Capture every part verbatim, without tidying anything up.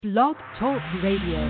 Blog Talk Radio.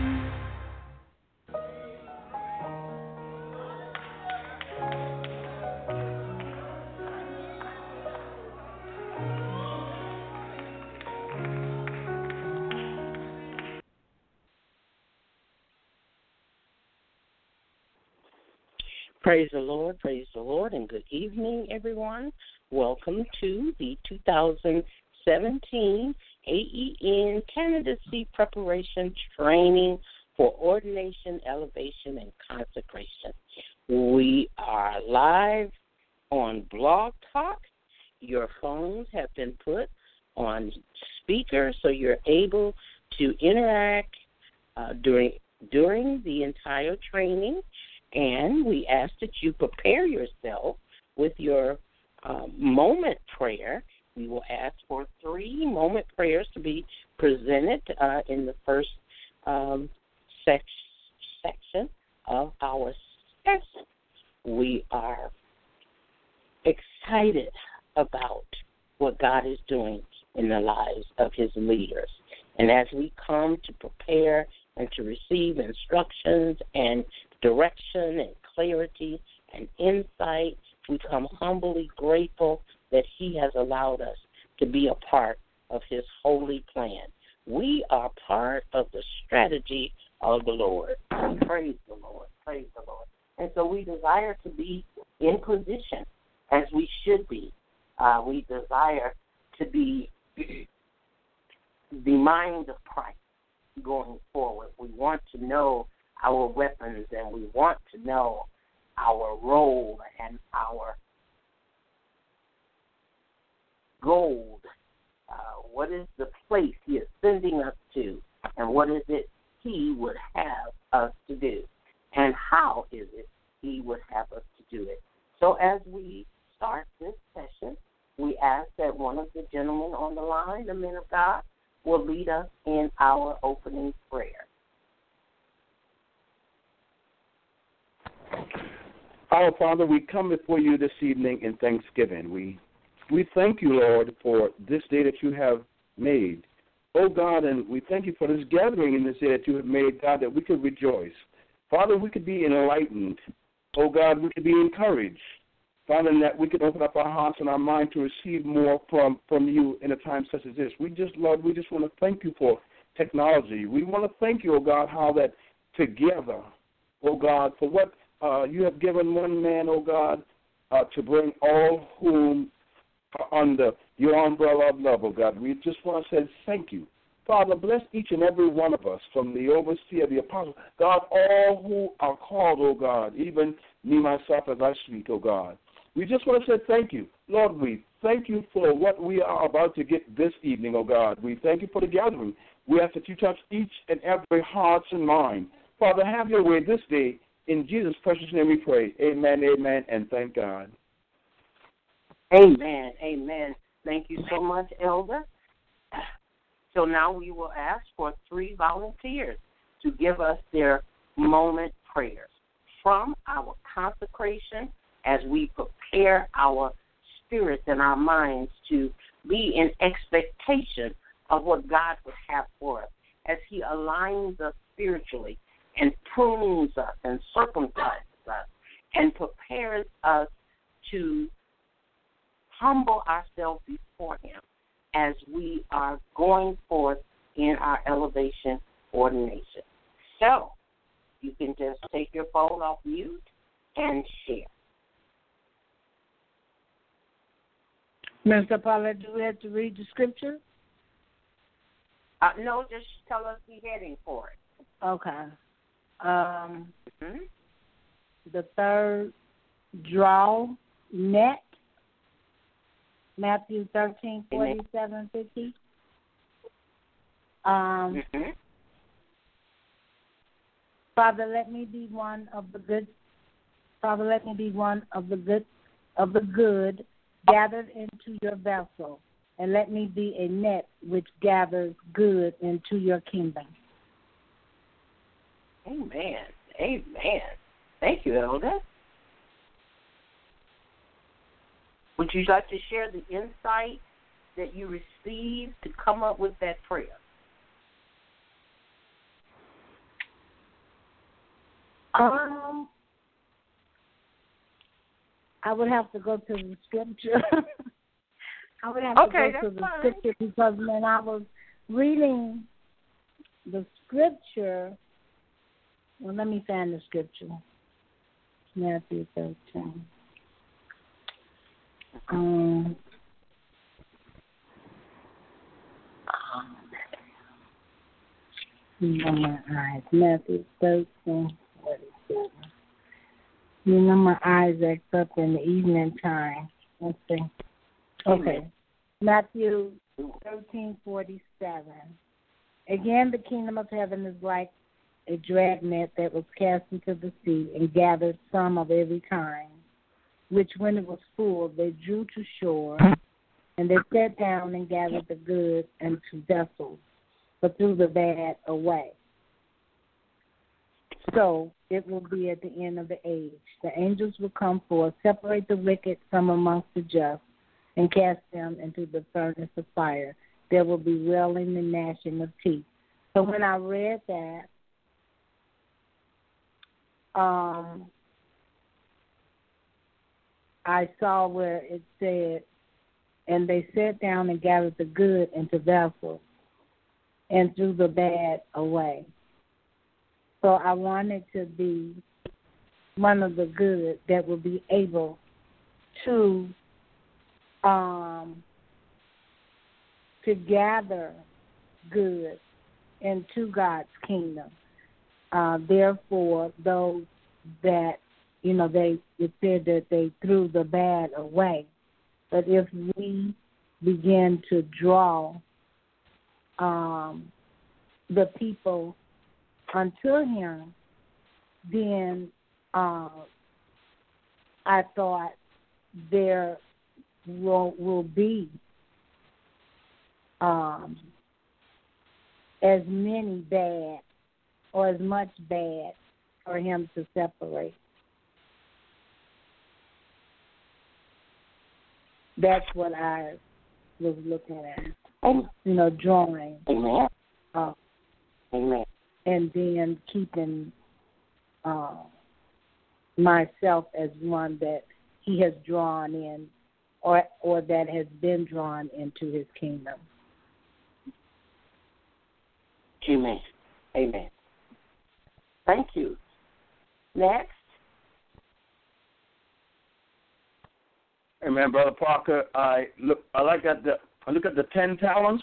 Praise the Lord, praise the Lord, and good evening, everyone. Welcome to the two thousand seventeen A E N Candidacy Preparation Training for Ordination, Elevation, and Consecration. We are live on Blog Talk. Your phones have been put on speaker so you're able to interact uh, during during the entire training. And we ask that you prepare yourself with your uh, moment prayer. We will ask for three moment prayers to be presented uh, in the first um, sec- section of our session. We are excited about what God is doing in the lives of his leaders. And as we come to prepare and to receive instructions and direction and clarity and insight, we come humbly grateful that he has allowed us to be a part of his holy plan. We are part of the strategy of the Lord. Praise the Lord. Praise the Lord. And so we desire to be in position as we should be. Uh, we desire to be the mind of Christ going forward. We want to know our weapons, and we want to know our role and our gold. Uh, what is the place he is sending us to, and what is it he would have us to do, and how is it he would have us to do it. So as we start this session, we ask that one of the gentlemen on the line, the men of God, will lead us in our opening prayer. Our Father, we come before you this evening in thanksgiving. We we thank you, Lord, for this day that you have made. Oh, God, and we thank you for this gathering in this day that you have made, God, that we could rejoice. Father, we could be enlightened. Oh, God, we could be encouraged. Father, and that we could open up our hearts and our mind to receive more from, from you in a time such as this. We just, Lord, we just want to thank you for technology. We want to thank you, oh, God, how that together, oh, God, for what Uh, you have given one man, oh God, uh, to bring all whom are under your umbrella of love, oh God. We just want to say thank you. Father, bless each and every one of us, from the overseer, the apostle, God, all who are called, oh God, even me, myself, as I speak, oh God. We just want to say thank you. Lord, we thank you for what we are about to get this evening, oh God. We thank you for the gathering. We ask that you touch each and every heart and mind. Father, have your way this day. In Jesus' precious name we pray. Amen, amen, and thank God. Amen, amen. Thank you so much, Elder. So now we will ask for three volunteers to give us their moment prayers from our consecration as we prepare our spirits and our minds to be in expectation of what God would have for us as he aligns us spiritually and prunes us and circumcises us and prepares us to humble ourselves before him as we are going forth in our elevation ordination. So you can just take your phone off mute and share. Mister Paulette, do we have to read the scripture? Uh, no, just tell us the heading for it. Okay. Um, mm-hmm. The third draw net, Matthew thirteen, forty-seven, fifty. Um, mm-hmm. Father, let me be one of the good. Father, let me be one of the good of the good gathered into your vessel, and let me be a net which gathers good into your kingdom. Amen. Amen. Thank you, Elder. Would you like to share the insight that you received to come up with that prayer? Um, I would have to go to the scripture. I would have Okay, to go to that's the fine. scripture because when I was reading the scripture, well, let me find the scripture. Matthew thirteen. Um, you know my eyes. Matthew thirteen, forty-seven. You know my eyes act up in the evening time. Let's see. Okay. Matthew thirteen, forty-seven. Again, the kingdom of heaven is like a dragnet that was cast into the sea and gathered some of every kind, which when it was full, they drew to shore, and they sat down and gathered the good into vessels, but threw the bad away. So it will be at the end of the age. The angels will come forth, separate the wicked from amongst the just, and cast them into the furnace of fire. There will be wailing and gnashing of teeth. So when I read that, um, I saw where it said, and they sat down and gathered the good into vessels and threw the bad away. So I wanted to be one of the good that will be able to um, to gather good into God's kingdom. Uh, therefore, those that, you know, they it said that they threw the bad away. But if we begin to draw um, the people unto him, then uh, I thought there will, will be um, as many bad or as much bad for him to separate. That's what I was looking at, you know, drawing. Amen. Uh, Amen. and then keeping uh, myself as one that he has drawn in or or that has been drawn into his kingdom. Amen. Amen. Thank you. Next. Amen, Brother Parker. I look. I like at the. I look at the ten talents.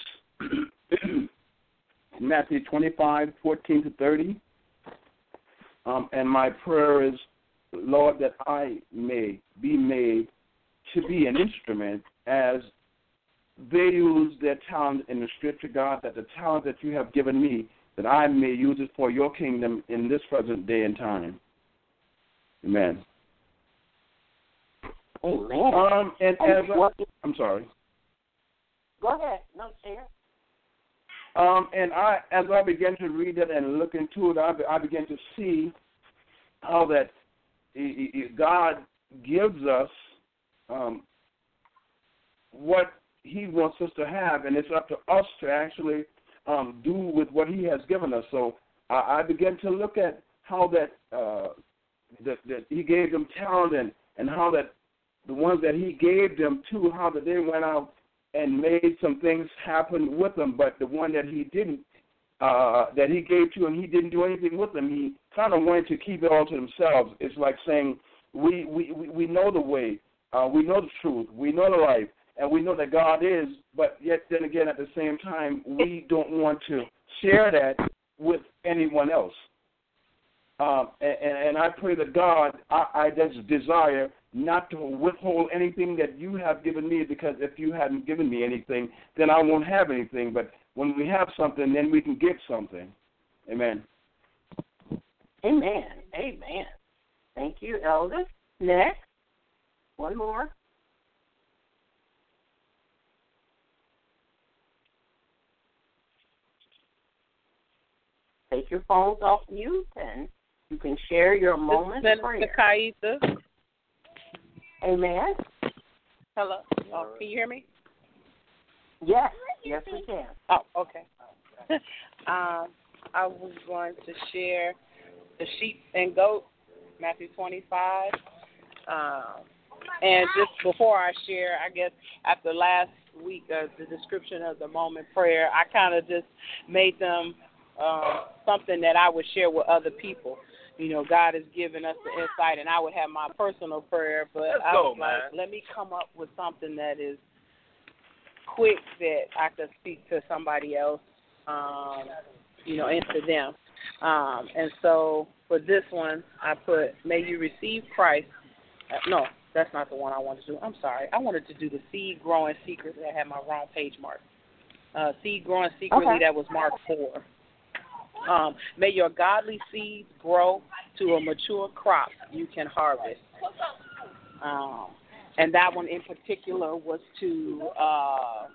Matthew twenty-five, fourteen to thirty. Um, and my prayer is, Lord, that I may be made to be an instrument as they use their talent in the scripture, God, that the talent that you have given me, that I may use it for your kingdom in this present day and time. Amen. Amen. Um, and as I, I'm sorry. Go ahead. No, share. Um, and I, as I began to read it and look into it, I, I began to see how that he, he, God gives us um, what He wants us to have, and it's up to us to actually um, do with what He has given us. So I, I began to look at how that uh, that, that He gave them talent, and, and how that the ones that He gave them to, how that they went out and made some things happen with them, but the one that he didn't, uh, that he gave to and he didn't do anything with them, he kind of wanted to keep it all to themselves. It's like saying, we we, we know the way, uh, we know the truth, we know the life, and we know that God is, but yet then again at the same time, we don't want to share that with anyone else. Um, and, and I pray that God, I, I just desire not to withhold anything that you have given me, because if you hadn't given me anything, then I won't have anything. But when we have something, then we can give something. Amen. Amen. Amen. Thank you, Elder. Next. One more. Take your phones off mute and you can share your moment of prayer. Mister Kaita. Amen. Hello. Oh, can you hear me? Yes. Yes, we can. Oh, okay. um, I was going to share the sheep and goat, Matthew twenty-five. Um, and just before I share, I guess after last week, uh, the description of the moment prayer, I kind of just made them um, something that I would share with other people. You know, God has given us the insight, and I would have my personal prayer, but Let's I go, was like, man. let me come up with something that is quick that I could speak to somebody else, um, you know, and to them. Um, and so for this one, I put, may you receive Christ. Uh, no, that's not the one I wanted to do. I'm sorry. I wanted to do the seed growing secretly. I had my wrong page marked. Uh, seed growing secretly, Okay. that was Mark four. Um, may your godly seeds grow to a mature crop you can harvest. Um, and that one in particular was to uh,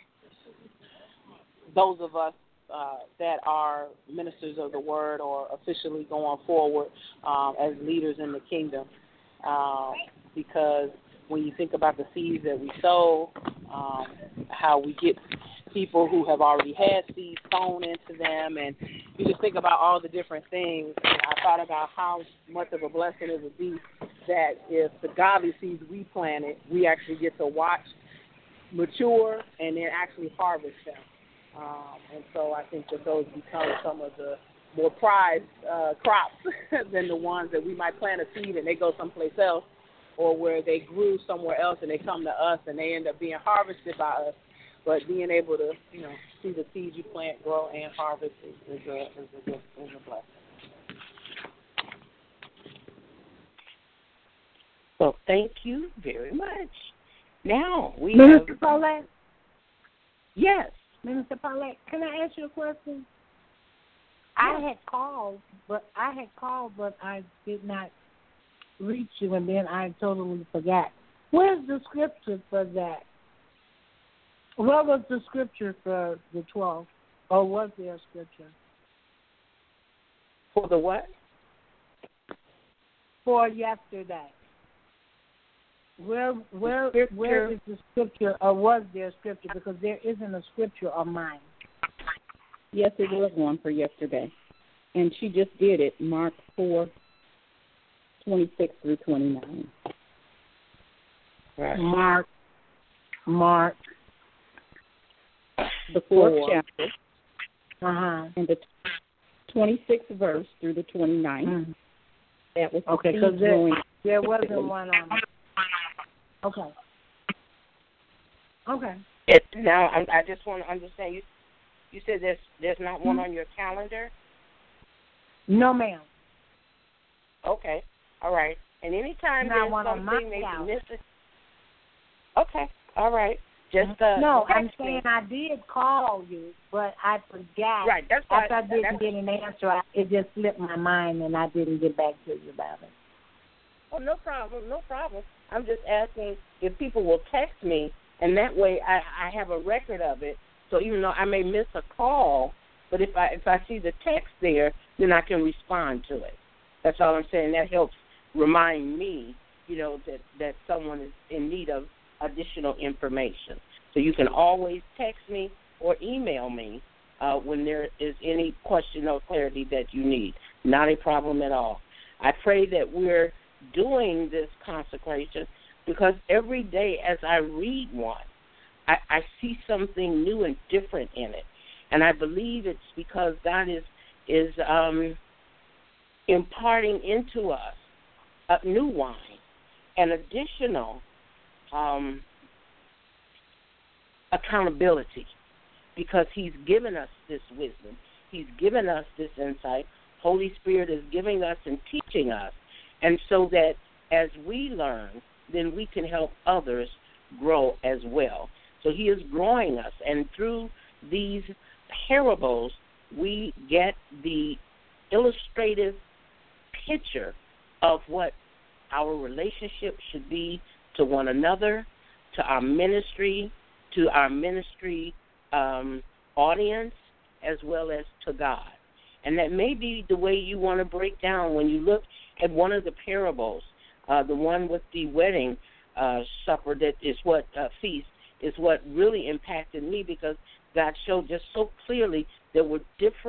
those of us uh, that are ministers of the word or officially going forward um, as leaders in the kingdom. Um, because when you think about the seeds that we sow, um, how we get people who have already had seeds sown into them, and you just think about all the different things. And I thought about how much of a blessing it would be that if the godly seeds we planted, we actually get to watch mature and then actually harvest them. Um, and so I think that those become some of the more prized uh, crops than the ones that we might plant a seed and they go someplace else, or where they grew somewhere else and they come to us and they end up being harvested by us. But being able to, you know, see the seeds you plant grow and harvest is, is, a, is, a, is a blessing. Well, thank you very much. Now we Minister have... Paulette, Yes. Minister Paulette, can I ask you a question? I had called, but I had called, but I did not reach you, and then I totally forgot. Where's the scripture for that? What was the scripture for the twelfth? Or was there a scripture? For the what? For yesterday. Where where Scripture. where is the scripture, or was there a scripture? Because there isn't a scripture on mine. Yes, it was one for yesterday. And she just did it, Mark four, twenty-six through twenty-nine. Right. Mark, Mark. The fourth Four. chapter Uh-huh. and the twenty-sixth verse through the twenty-ninth. Mm. That was the Okay, seed because there, growing. there wasn't one on it. Okay. Okay. It, now, I, I just want to understand. You you said there's there's not one on your calendar? No, ma'am. Okay. All right. And anytime Not there's one on my something maybe calendar. missing. Okay. All right. Just uh, No, text I'm me. saying I did call you, but I forgot. Right. That's why. After I didn't that's, get an answer, I, it just slipped my mind, and I didn't get back to you about it. oh, no problem. No problem. I'm just asking if people will text me, and that way I, I have a record of it. So even though I may miss a call, but if I if I see the text there, then I can respond to it. That's all I'm saying. That helps remind me, you know, that, that someone is in need of additional information. So you can always text me or email me uh, when there is any question or clarity that you need. Not a problem at all. I pray that we're doing this consecration because every day as I read one, I, I see something new and different in it. And I believe it's because God is, is um, imparting into us a new wine and additional um, accountability because he's given us this wisdom. He's given us this insight. Holy Spirit is giving us and teaching us. And so that as we learn, then we can help others grow as well. So he is growing us. And through these parables, we get the illustrative picture of what our relationship should be to one another, to our ministry, to our ministry um, audience, as well as to God. And that may be the way you want to break down when you look at one of the parables, uh, the one with the wedding uh, supper that is what uh, feast is what really impacted me because God showed just so clearly there were different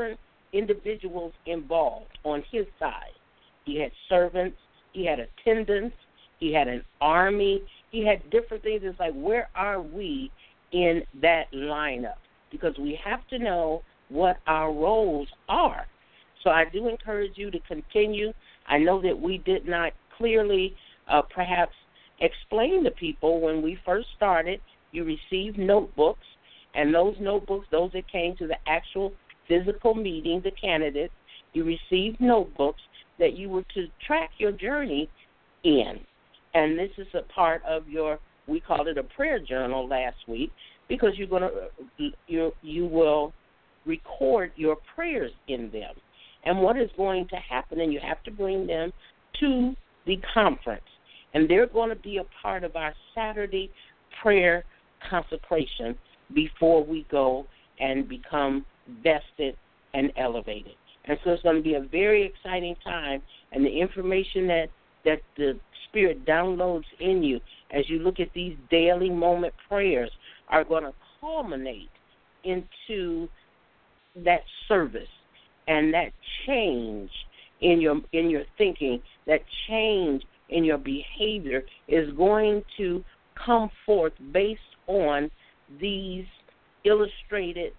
individuals involved on his side. He had servants, he had attendants, he had an army, he had different things. It's like, where are we in that lineup? Because we have to know what our roles are. So I do encourage you to continue. I know that we did not clearly uh, perhaps explain to people when we first started. You received notebooks, and those notebooks, those that came to the actual physical meeting, the candidates, you received notebooks that you were to track your journey in. And this is a part of your, we called it a prayer journal last week, because you're going to, you you will record your prayers in them and what is going to happen, and you have to bring them to the conference. And they're going to be a part of our Saturday prayer consecration before we go and become vested and elevated. And so it's going to be a very exciting time, and the information that, that the Spirit downloads in you as you look at these daily moment prayers are going to culminate into that service and that change in your in your thinking, that change in your behavior is going to come forth based on these illustrated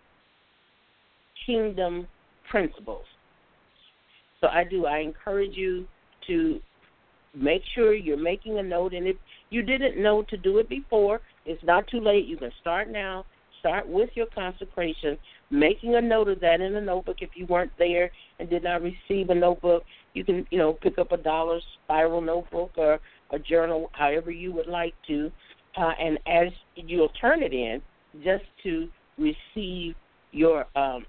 kingdom principles. So I do, I encourage you to make sure you're making a note, and if you didn't know to do it before, it's not too late. You can start now. Start with your consecration, making a note of that in a notebook. If you weren't there and did not receive a notebook, you can, you know, pick up a dollar spiral notebook or a journal, however you would like to, uh, and as you'll turn it in, just to receive your um,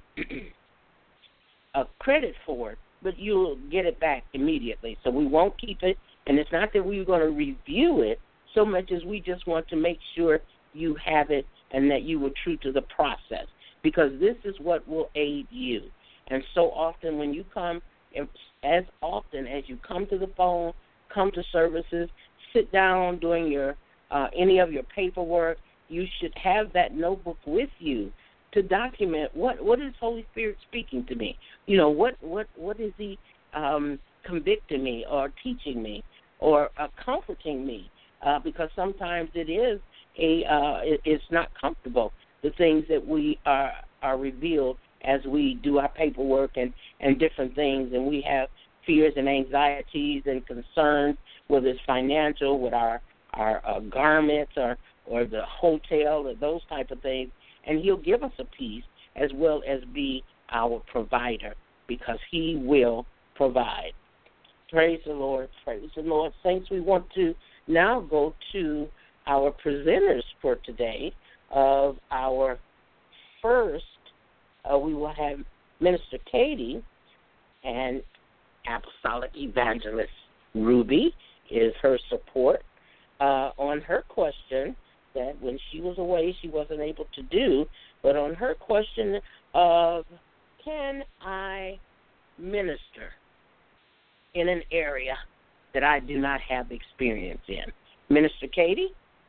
uh, credit for it, but you'll get it back immediately. So we won't keep it, and it's not that we're going to review it so much as we just want to make sure you have it and that you were true to the process, because this is what will aid you. And so often when you come, as often as you come to the phone, come to services, sit down doing your uh, any of your paperwork, you should have that notebook with you to document what, what is Holy Spirit speaking to me. You know, what, what, what is he um, convicting me or teaching me or uh, comforting me, uh, because sometimes it is a uh, it, it's not comfortable, the things that we are are revealed as we do our paperwork and, and different things, and we have fears and anxieties and concerns, whether it's financial, with our our uh, garments or or the hotel or those type of things, and he'll give us a peace as well as be our provider, because he will provide. Praise the Lord. Praise the Lord. Saints, we want to now go to our presenters for today. Of our first, uh, we will have Minister Katie, and Apostolic Evangelist Ruby is her support uh, on her question that when she was away she wasn't able to do, but on her question of, can I minister in an area that I do not have experience in? Minister Katie?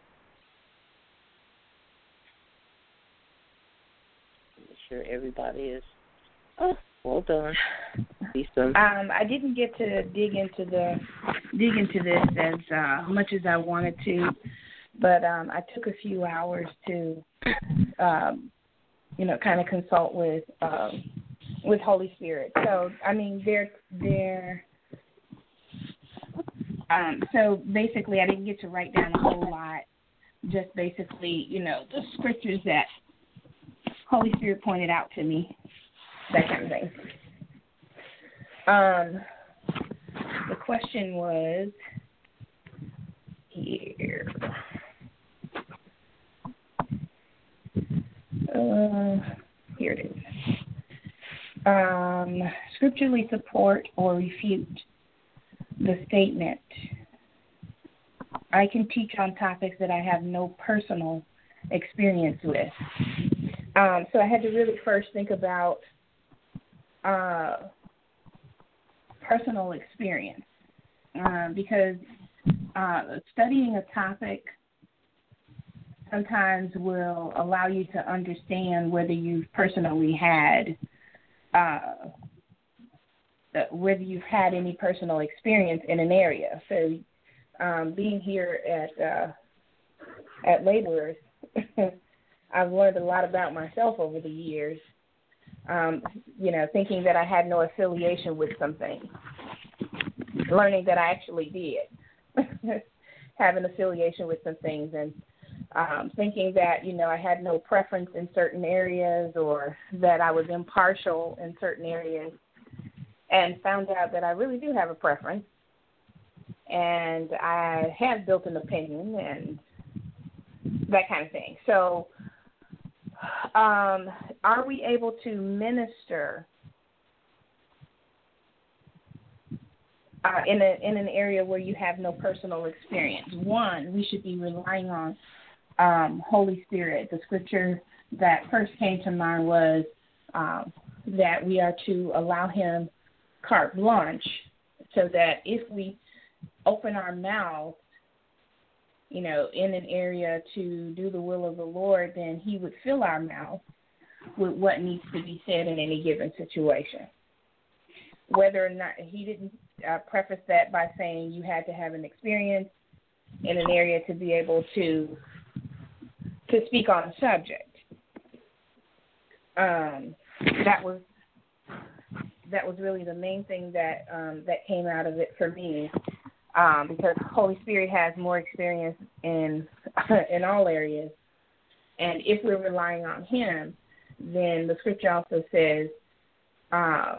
Make sure everybody is, oh, well done. Um, I didn't get to dig into the dig into this as uh, much as I wanted to, but um, I took a few hours to, um, you know, kind of consult with um, with Holy Spirit. So I mean, they're they're. Um, so basically, I didn't get to write down a whole lot. Just basically, you know, the scriptures that Holy Spirit pointed out to me, that kind of thing. Um, the question was here. Uh, here it is. Um, scripturally support or refute the statement, I can teach on topics that I have no personal experience with. Um, so I had to really first think about uh, personal experience, uh, because uh, studying a topic sometimes will allow you to understand whether you've personally had uh, whether you've had any personal experience in an area. So um, being here at uh, at Laborers, I've learned a lot about myself over the years, um, you know, thinking that I had no affiliation with some things, learning that I actually did have an affiliation with some things, and um, thinking that, you know, I had no preference in certain areas or that I was impartial in certain areas, and found out that I really do have a preference, and I have built an opinion and that kind of thing. So um, are we able to minister uh, in, a, in an area where you have no personal experience? One, we should be relying on um, Holy Spirit. The scripture that first came to mind was um, that we are to allow him carte blanche, so that if we open our mouth, you know, in an area to do the will of the Lord, then he would fill our mouth with what needs to be said in any given situation. Whether or not, he didn't uh, preface that by saying you had to have an experience in an area to be able to to speak on the subject. Um, that was that was really the main thing that um, that came out of it for me, um, because Holy Spirit has more experience in in all areas, and if we're relying on him, then the scripture also says, uh,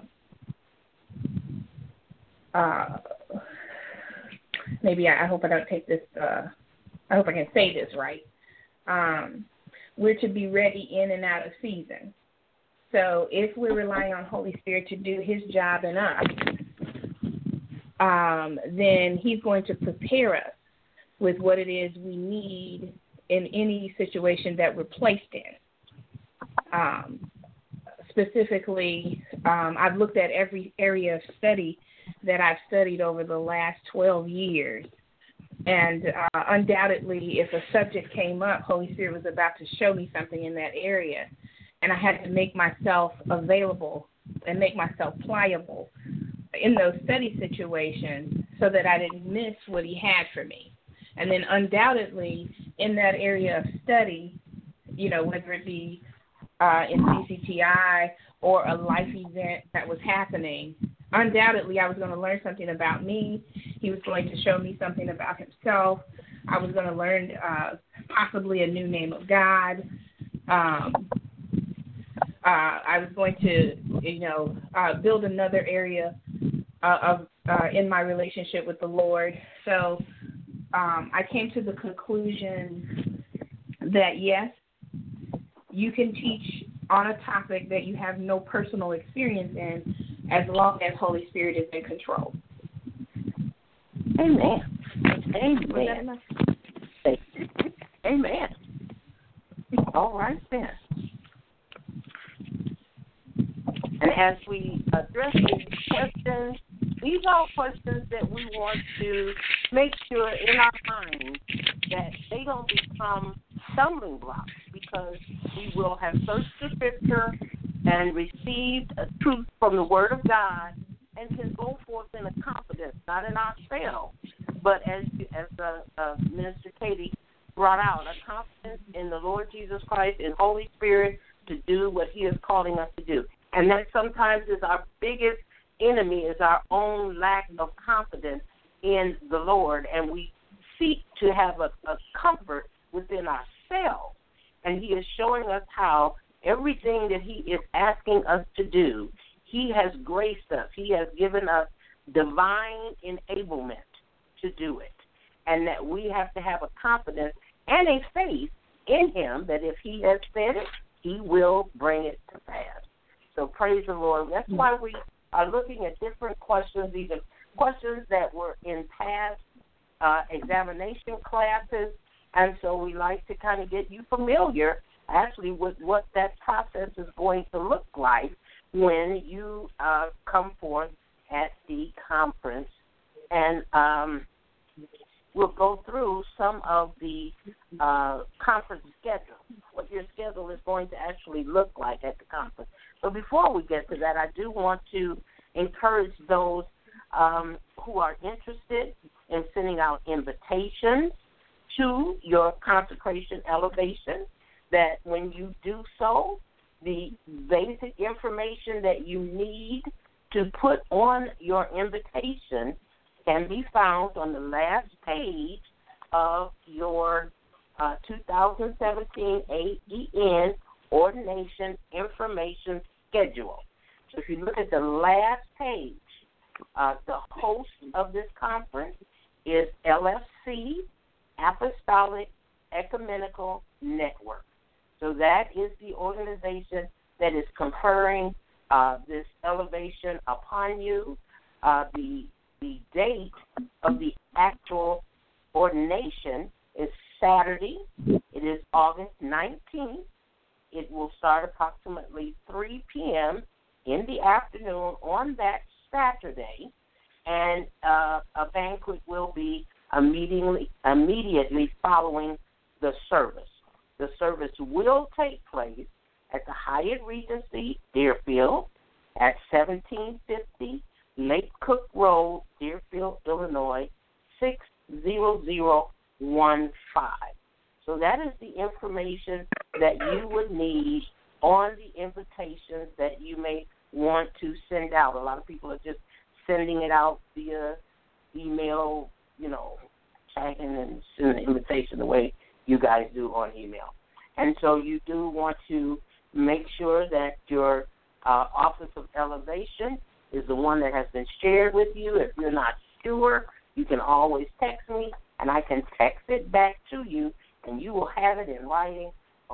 uh, maybe I, I hope I don't take this, uh, I hope I can say this right, um, we're to be ready in and out of season. So if we're relying on Holy Spirit to do his job in us, um, then he's going to prepare us with what it is we need in any situation that we're placed in. Um, specifically, um, I've looked at every area of study that I've studied over the last twelve years. And uh, undoubtedly, if a subject came up, Holy Spirit was about to show me something in that area. And I had to make myself available and make myself pliable in those study situations so that I didn't miss what he had for me. And then undoubtedly, in that area of study, you know, whether it be uh, in C C T I or a life event that was happening, undoubtedly I was going to learn something about me. He was going to show me something about himself. I was going to learn uh, possibly a new name of God. Um, Uh, I was going to, you know, uh, build another area uh, of uh, in my relationship with the Lord. So um, I came to the conclusion that, yes, you can teach on a topic that you have no personal experience in as long as Holy Spirit is in control. Amen. Amen. Amen. All right, then. And as we address these questions, these are questions that we want to make sure in our minds that they don't become stumbling blocks, because we will have searched the scripture and received a truth from the Word of God and can go forth in a confidence, not in ourselves, but as as uh, uh, Minister Katie brought out, a confidence in the Lord Jesus Christ and Holy Spirit to do what he is calling us to do. And that sometimes is our biggest enemy, is our own lack of confidence in the Lord. And we seek to have a, a comfort within ourselves. And he is showing us how everything that he is asking us to do, he has graced us. He has given us divine enablement to do it. And that we have to have a confidence and a faith in him that if he has said it, he will bring it to pass. So praise the Lord. That's why we are looking at different questions, even questions that were in past uh, examination classes. And so we like to kind of get you familiar, actually, with what that process is going to look like when you uh, come forth at the conference. And um, we'll go through some of the uh, conference schedule, what your schedule is going to actually look like at the conference. But before we get to that, I do want to encourage those um, who are interested in sending out invitations to your consecration elevation, that when you do so, the basic information that you need to put on your invitation can be found on the last page of your uh, two thousand seventeen A E N Ordination Information Schedule. So if you look at the last page, uh, the host of this conference is L F C, Apostolic Ecumenical Network. So that is the organization that is conferring uh, this elevation upon you. Uh, the the date of the actual ordination is Saturday. It is August nineteenth. It will start approximately three p.m. in the afternoon on that Saturday, and uh, a banquet will be immediately immediately following the service. The service will take place at the Hyatt Regency, Deerfield, at seventeen fifty Lake Cook Road, Deerfield, Illinois, six zero zero one five. So that is the information that you would need on the invitations that you may want to send out. A lot of people are just sending it out via email, you know, tagging and sending the invitation the way you guys do on email. And so you do want to make sure that your uh, Office of Elevation is the one that has been shared with you. If you're not sure, you can always text me, and I can text it back to you, and you will have it in writing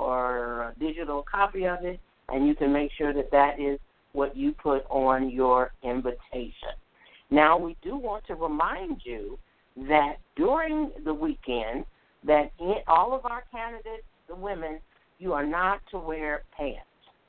or a digital copy of it, and you can make sure that that is what you put on your invitation. Now, we do want to remind you that during the weekend, that in all of our candidates, the women, you are not to wear pants.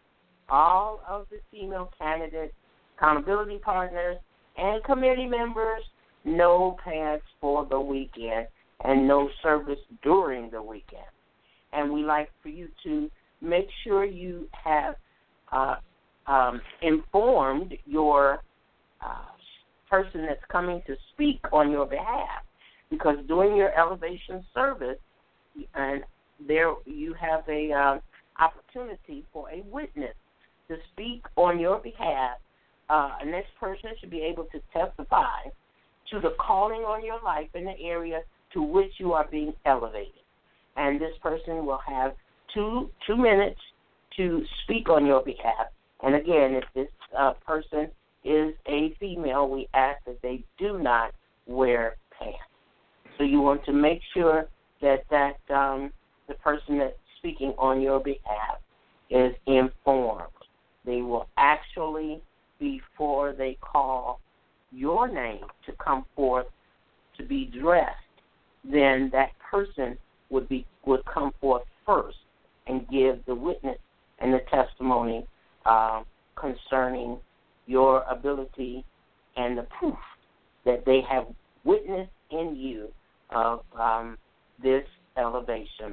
All of the female candidates, accountability partners, and committee members, no pants for the weekend and no service during the weekend. And we like for you to make sure you have uh, um, informed your uh, person that's coming to speak on your behalf, because during your elevation service, and there you have a uh, opportunity for a witness to speak on your behalf, uh, and this person should be able to testify to the calling on your life in the area to which you are being elevated. And this person will have two two minutes to speak on your behalf. And again, if this uh, person is a female, we ask that they do not wear pants. So you want to make sure that that um, the person that's speaking on your behalf is informed. They will actually, before they call your name to come forth to be dressed, then that person would be would come forth first and give the witness and the testimony uh, concerning your ability and the proof that they have witnessed in you of um, this elevation.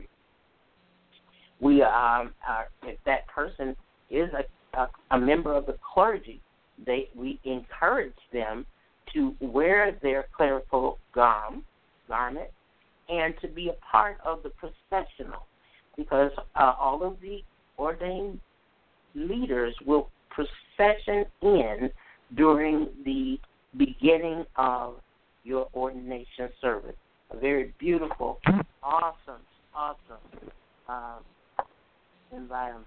We um, are, if that person is a, a, a member of the clergy, they we encourage them to wear their clerical garb, garment and to be a part of the processional, because uh, all of the ordained leaders will procession in during the beginning of your ordination service. A very beautiful, awesome, awesome uh, environment.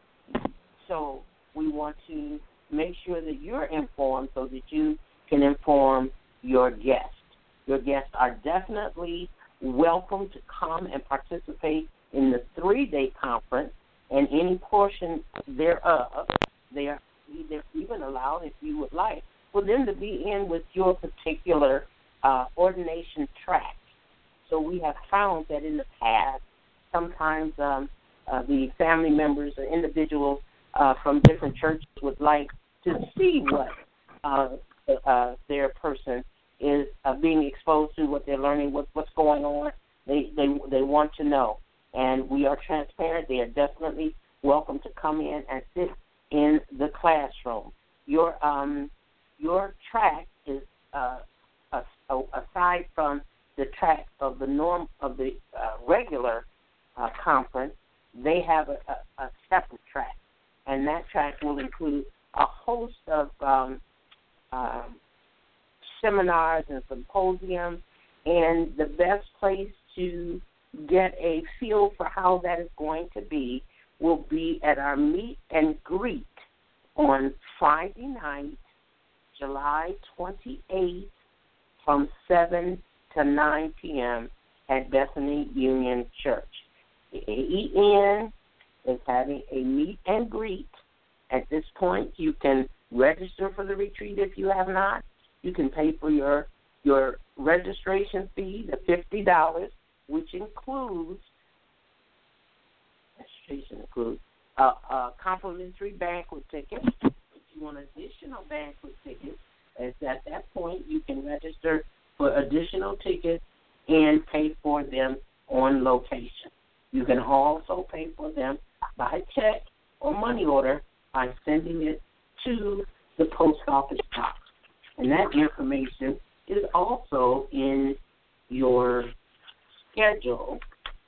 So we want to make sure that you're informed so that you can inform your guests. Your guests are definitely welcome to come and participate in the three-day conference and any portion thereof. They are they're even allowed, if you would like, for them to be in with your particular uh, ordination track. So we have found that in the past, sometimes um, uh, the family members or individuals uh, from different churches would like to see what uh, uh, their person is uh, being exposed to, what they're learning, what, what's going on. They, they they want to know. And we are transparent. They are definitely welcome to come in and sit in the classroom. Your um your track is uh, a, a, aside from the track of the norm of the uh, regular uh, conference, they have a, a, a separate track, and that track will include a host of um, um, seminars and symposiums. And the best place to get a feel for how that is going to be will be at our meet and greet on Friday night, July twenty-eighth, from seven to nine p.m. at Bethany Union Church. The A E N is having a meet and greet. At this point, you can register for the retreat if you have not. You can pay for your your registration fee, the fifty dollars, which includes registration includes a, a complimentary banquet ticket. If you want additional banquet tickets, as at that point you can register for additional tickets and pay for them on location. You can also pay for them by check or money order by sending it to the post office box. And that information is also in your schedule.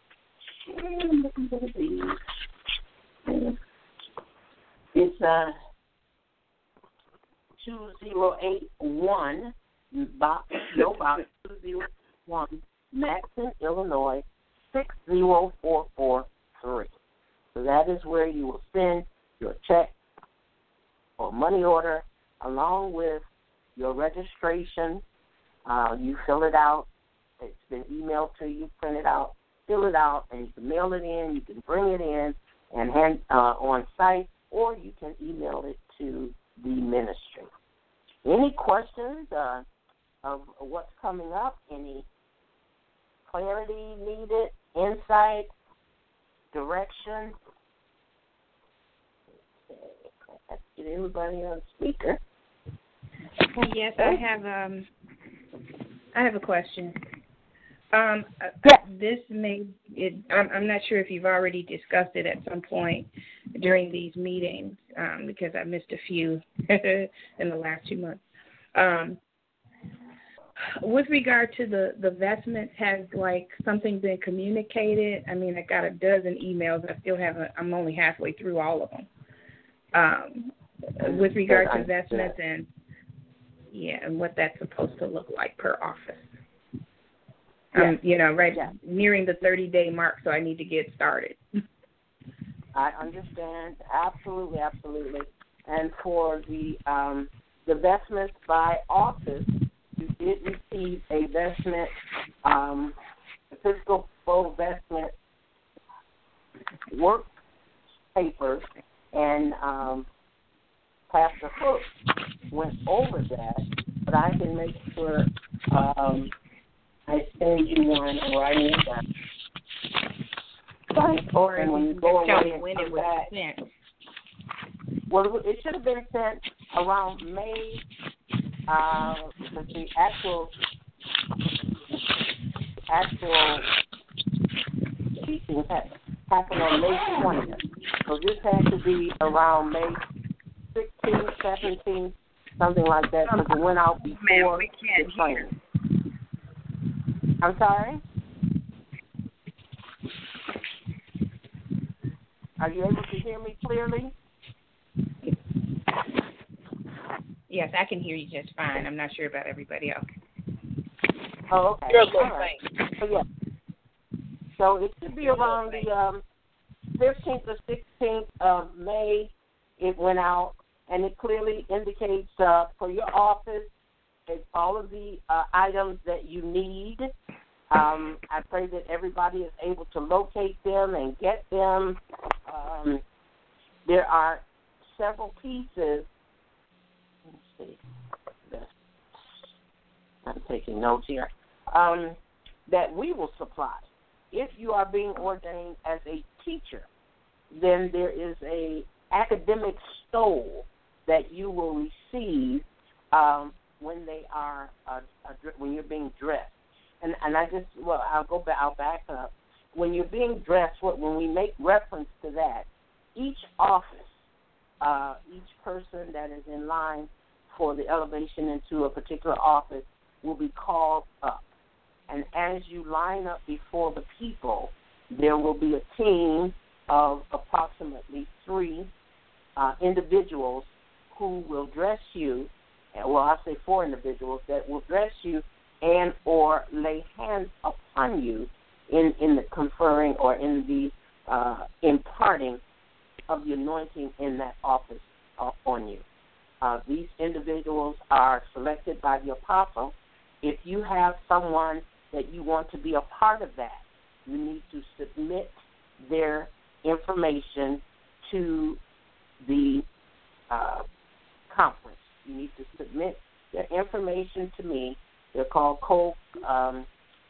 It's uh, two zero eight one, box, no box, two zero one, Matson, Illinois, six zero four four three. So that is where you will send your check or money order along with your registration. Uh, you fill it out. It's been emailed to you, print it out, fill it out, and you can mail it in. You can bring it in and hand uh, on site, or you can email it to the ministry. Any questions uh, of what's coming up? Any clarity needed? Insight? Direction? Let's get everybody on speaker. Yes, I have um, I have a question. Um, yeah. This may it, I'm, I'm not sure if you've already discussed it at some point during these meetings um, because I missed a few in the last two months. Um, with regard to the the vestments, has like something been communicated? I mean, I got a dozen emails. I still haven't. I'm only halfway through all of them. Um, with regard to vestments and yeah, and what that's supposed to look like per office. Yeah. Um, you know, right yeah. nearing the thirty-day mark, so I need to get started. I understand. Absolutely, absolutely. And for the um, the vestments by office, you did receive a vestment, um, a physical full vestment work papers, and um, Pastor Hook went over that, but I can make sure um, I send you one right in that. Or and when you just go tell away me and when come it was back, sent. well, it should have been sent around May. Uh, the actual actual teaching happened on May twentieth, so this had to be around May sixteenth, seventeenth, something like that, because it went out before Ma'am, we can't the training. I'm sorry? Are you able to hear me clearly? Yes, I can hear you just fine. I'm not sure about everybody else. Oh, okay. You're a little All right. So, yeah. So it should be around the um, fifteenth or sixteenth of May. It went out, and it clearly indicates uh, for your office it's all of the uh, items that you need. Um, I pray that everybody is able to locate them and get them. Um, there are several pieces. Let's see. I'm taking notes here. Um, that we will supply. If you are being ordained as a teacher, then there is a academic stole that you will receive um, when they are a, a when you're being dressed. And and I just well I'll go back I'll back up. When you're being dressed, what when we make reference to that, each office, uh, each person that is in line for the elevation into a particular office will be called up. And as you line up before the people, there will be a team of approximately three uh, individuals who will dress you, well, I'll say four individuals that will dress you and or lay hands upon you in, in the conferring or in the uh, imparting of the anointing in that office uh, on you. Uh, these individuals are selected by the apostle. If you have someone that you want to be a part of that, you need to submit their information to the uh, conference. You need to submit their information to me. They're called co, um,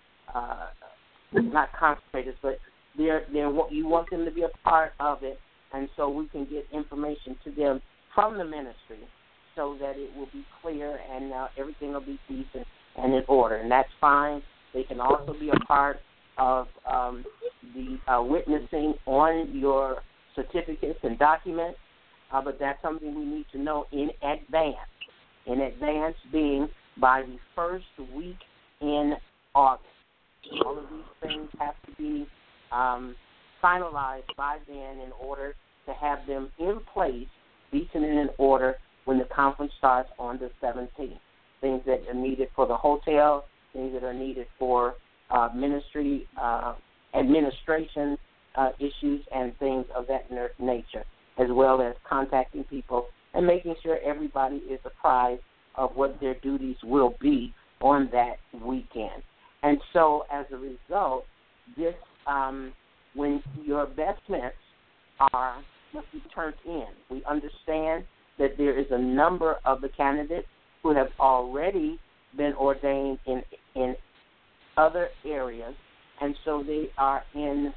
uh, not consecrators, but they're, they're, you want them to be a part of it, and so we can get information to them from the ministry so that it will be clear and uh, everything will be decent and in order, and that's fine. They can also be a part of um, the uh, witnessing on your certificates and documents, uh, but that's something we need to know in advance. In advance being by the first week in August. All of these things have to be um, finalized by then in order to have them in place, decent and in order, when the conference starts on the seventeenth. Things that are needed for the hotel, things that are needed for uh, ministry, uh, administration uh, issues, and things of that nature, as well as contacting people and making sure everybody is apprised of what their duties will be on that weekend. And so, as a result, this um, when your vestments are must be turned in. We understand that there is a number of the candidates who have already been ordained in in other areas, and so they are in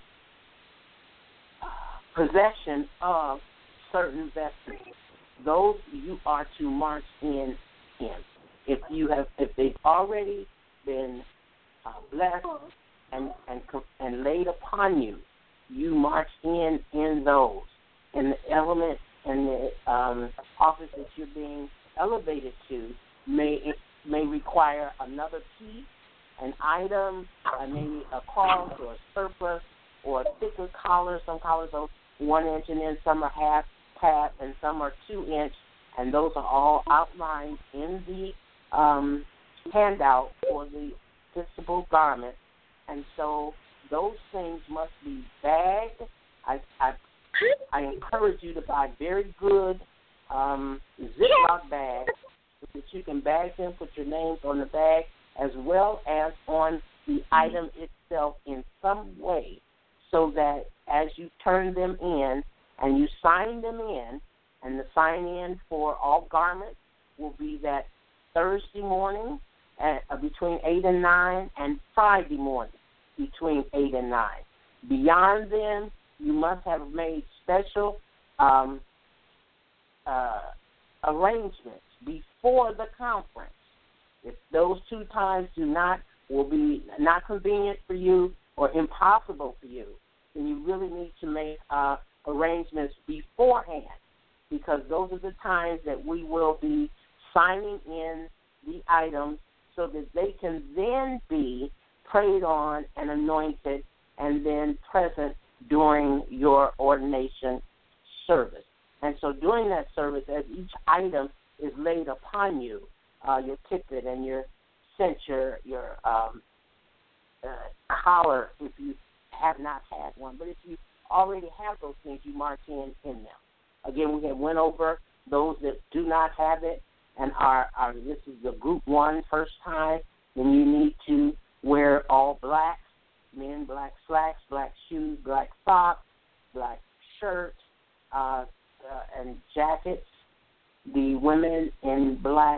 possession of certain vestments. Those you are to march in in. If you have, if they've already been uh, blessed and and and laid upon you, you march in in those. In the element and the um, office that you're being elevated to may it may require another piece, an item, uh, maybe a cross or a surplus or a thicker collar. Some collars are one inch and then some are half tab and some are two inch, and those are all outlined in the um, handout for the visible garment. And so those things must be bagged. I, I I encourage you to buy very good um, Ziploc bags so that you can bag them, put your names on the bag, as well as on the item itself in some way, so that as you turn them in and you sign them in, and the sign-in for all garments will be that Thursday morning at, uh, between eight and nine, and Friday morning between eight and nine. Beyond them, you must have made special um, uh, arrangements before the conference. If those two times do not will be not convenient for you or impossible for you, then you really need to make uh, arrangements beforehand, because those are the times that we will be signing in the items so that they can then be prayed on and anointed and then present during your ordination service. And so during that service, as each item is laid upon you, uh, your ticket and your censure, your um, uh, collar, if you have not had one. But if you already have those things, you march in in them. Again, we have went over those that do not have it, and are, are this is the group one first time, then you need to wear all black. Men, black slacks, black shoes, black socks, black shirts, uh, uh, and jackets. The women in black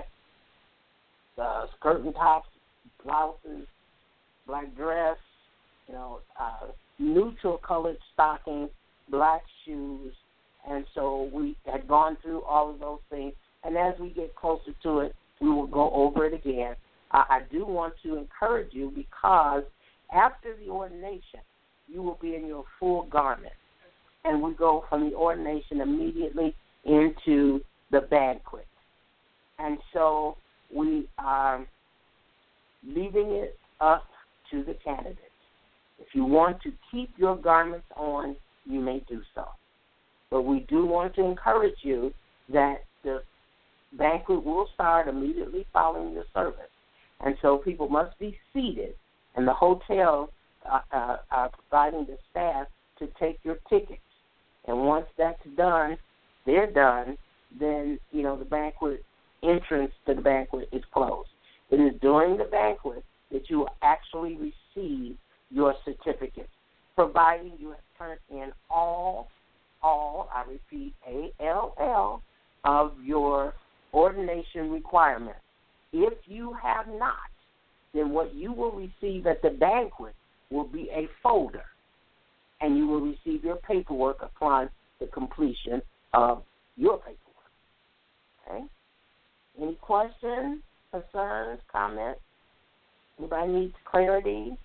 uh, skirt and tops, blouses, black dress, you know, uh, neutral colored stockings, black shoes. And so we had gone through all of those things. And as we get closer to it, we will go over it again. uh, I do want to encourage you, because after the ordination, you will be in your full garment. And we go from the ordination immediately into the banquet. And so we are leaving it up to the candidates. If you want to keep your garments on, you may do so. But we do want to encourage you that the banquet will start immediately following the service. And so people must be seated, and the hotel uh, uh, are providing the staff to take your tickets. And once that's done, they're done, then, you know, the banquet entrance to the banquet is closed. It is during the banquet that you will actually receive your certificates, providing you have turned in all, all, I repeat, A L L, of your ordination requirements. If you have not, then what you will receive at the banquet will be a folder, and you will receive your paperwork upon the completion of your paperwork. Okay? Any questions, concerns, comments? Anybody needs clarity?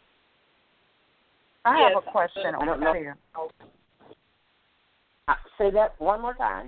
I yes, have a question I don't over know. here. Uh, say that one more time.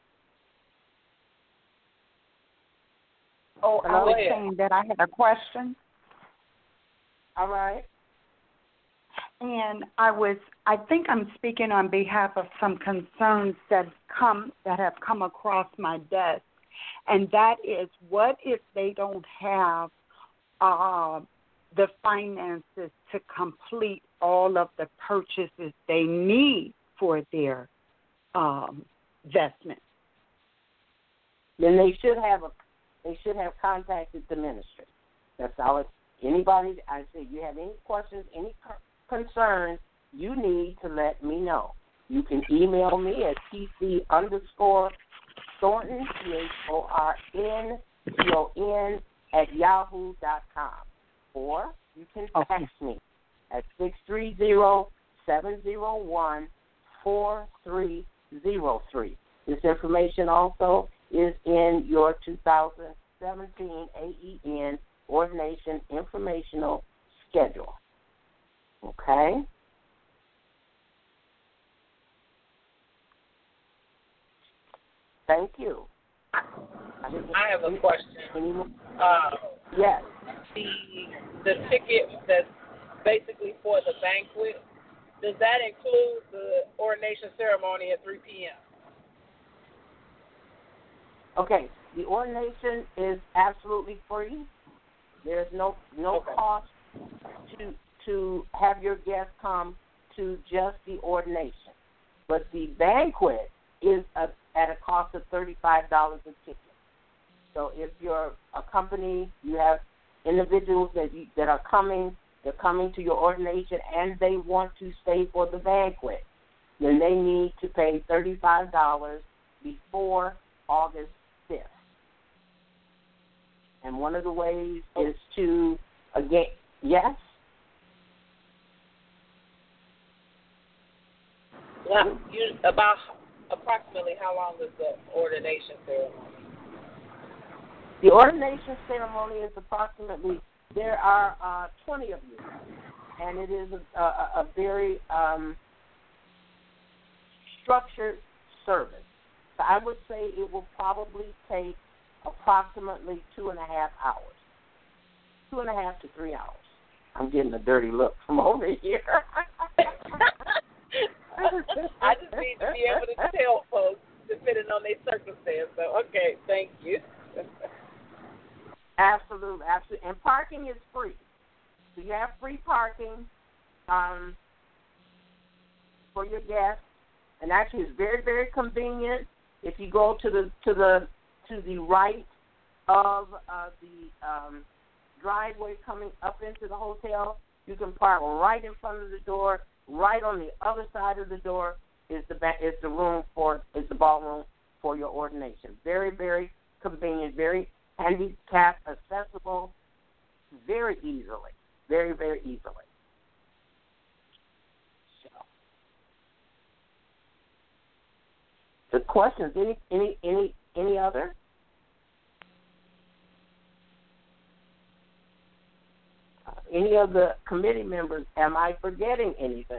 Oh, I Hello? was saying that I had a question, All right. and I was, I think I'm speaking on behalf of some concerns that come that have come across my desk, and that is, what if they don't have uh, the finances to complete all of the purchases they need for their um, investment? Then they should have a they should have contacted the ministry. That's all. It, anybody, I say, you have any questions, any concerns, you need to let me know. You can email me at tc underscore Thornton, T H O R N T O N, at yahoo dot com. Or you can text me at six three zero, seven zero one, four three zero three. This information also is in your two thousand seventeen A E N Ordination Informational Schedule. Okay? Thank you. I have a question. Any more? Uh, Yes. the the ticket that's basically for the banquet, does that include the ordination ceremony at three p.m.? Okay. The ordination is absolutely free. There's no no Okay. cost to to have your guests come to just the ordination. But the banquet is a, at a cost of thirty-five dollars a ticket. So if you're a company, you have individuals that you, that are coming, they're coming to your ordination and they want to stay for the banquet, then they need to pay thirty-five dollars before August fifth. And one of the ways is to, again, yes? Well, you, about approximately how long is the ordination ceremony? The ordination ceremony is approximately, there are uh, twenty of you, and it is a, a, a very um, structured service. So I would say it will probably take approximately two and a half hours, two and a half to three hours. I'm getting a dirty look from over here. I just need to be able to tell folks depending on their circumstance. So, okay, thank you. Absolutely, absolutely. And parking is free. So you have free parking um, for your guests, and actually it's very, very convenient. If you go to the to the to the right of uh, the um, driveway coming up into the hotel, you can park right in front of the door. Right on the other side of the door is the ba- is the room for is the ballroom for your ordination. Very, very convenient. Very handicap accessible. Very easily. Very, very easily. So, the questions. Any any any any other? any of the committee members, am I forgetting anything?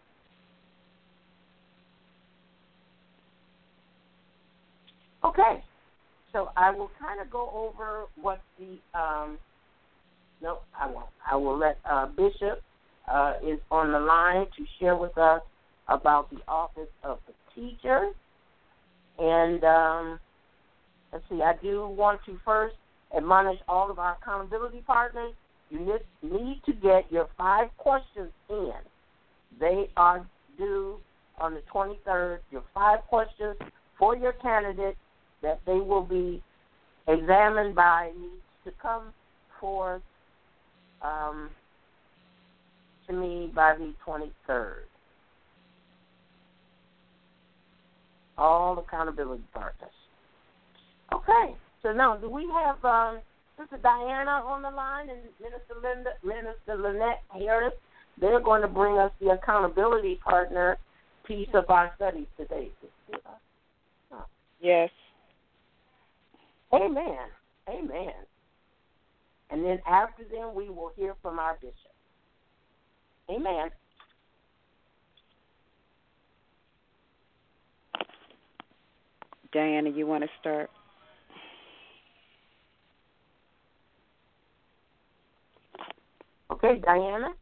Okay, so I will kind of go over what the, um, no, I won't. I will let uh, Bishop uh, is on the line to share with us about the office of the teacher. And um, let's see, I do want to first admonish all of our accountability partners. You need to get your five questions in. They are due on the twenty-third, your five questions for your candidate that they will be examined by needs to come forth um, to me by the twenty-third. All accountability partners. Okay, so now do we have um, Sister Diana on the line and Minister Linda, Minister Lynette Harris? They're going to bring us the accountability partner piece of our studies today. Yes. Amen. Amen. And then after them, we will hear from our bishop. Amen. Diana, you want to start? Okay, Diana.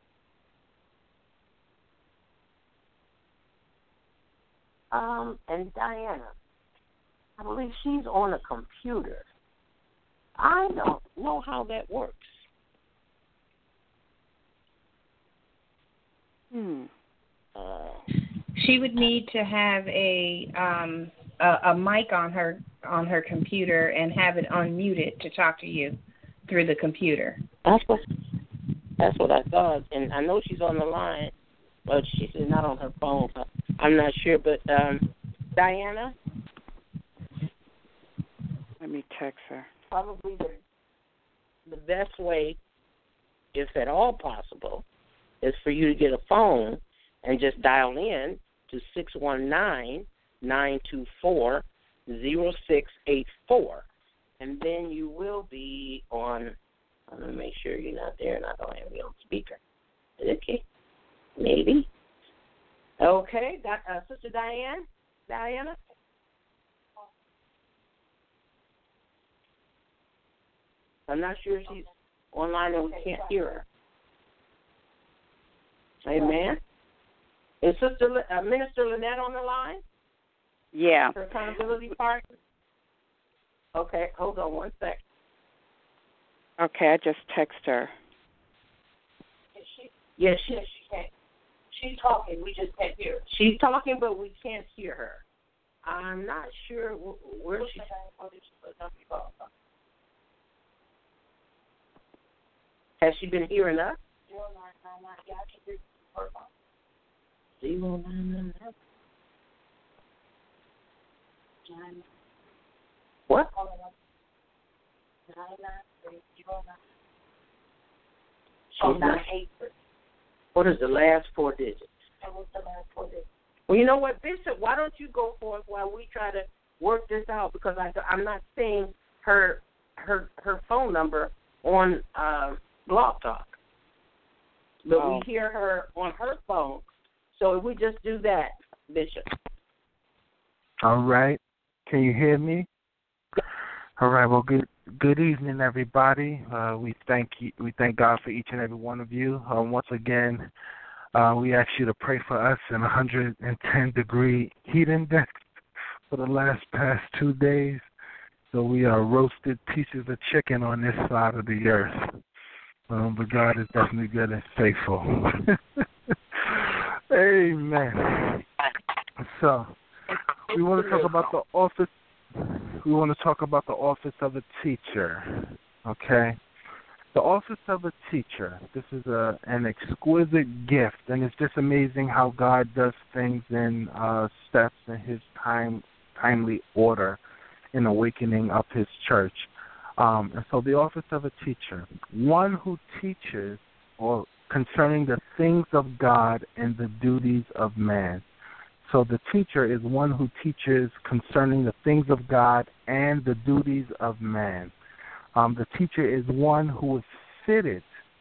Um, and Diana, I believe she's on a computer. I don't know how that works. Hmm. Uh, she would need to have a um a, a mic on her on her computer and have it unmuted to talk to you through the computer. That's what that's what I thought, and I know she's on the line, but she said not on her phone. I'm not sure, but um, Diana. Let me text her. Probably the, the best way, if at all possible, is for you to get a phone and just dial in to six one nine, nine two four, zero six eight four. And then you will be on, I'm going to make sure you're not there and I don't have you on speaker. Okay, maybe. Okay, that, uh, Sister Diane, Diana? I'm not sure if she's online and we can't hear her. Amen. Is Sister uh, Minister Lynette on the line? Yeah. Her accountability partner? Okay, hold on one sec. Okay, I just text her. Yes, she, yes, she can. She's talking, we just can't hear her. She's talking, but we can't hear her. I'm not sure where she's Has she been hearing us? Zero nine nine nine. Yeah, I can hear her. Zero nine nine nine. Nine. What? Nine nine three zero nine. Oh, nine eight three. What is the last four digits? What's the last four digits? Well, you know what, Bishop? Why don't you go for it while we try to work this out? Because I, I'm not seeing her her her phone number on uh, Blog Talk, but oh. we hear her on her phone. So if we just do that, Bishop. All right. Can you hear me? All right. Well, good good evening, everybody. Uh, we thank you, we thank God for each and every one of you. Um, once again, uh, we ask you to pray for us in one hundred ten degree heat index for the last past two days. So we are roasted pieces of chicken on this side of the earth. Um, but God is definitely good and faithful. Amen. So we want to talk about the office. We want to talk about the office of a teacher. Okay, the office of a teacher. This is a an exquisite gift, and it's just amazing how God does things in uh, steps in His time timely order in awakening up His church. Um, and so the office of a teacher, one who teaches or concerning the things of God and the duties of man. So the teacher is one who teaches concerning the things of God and the duties of man. Um, the teacher is one who is fitted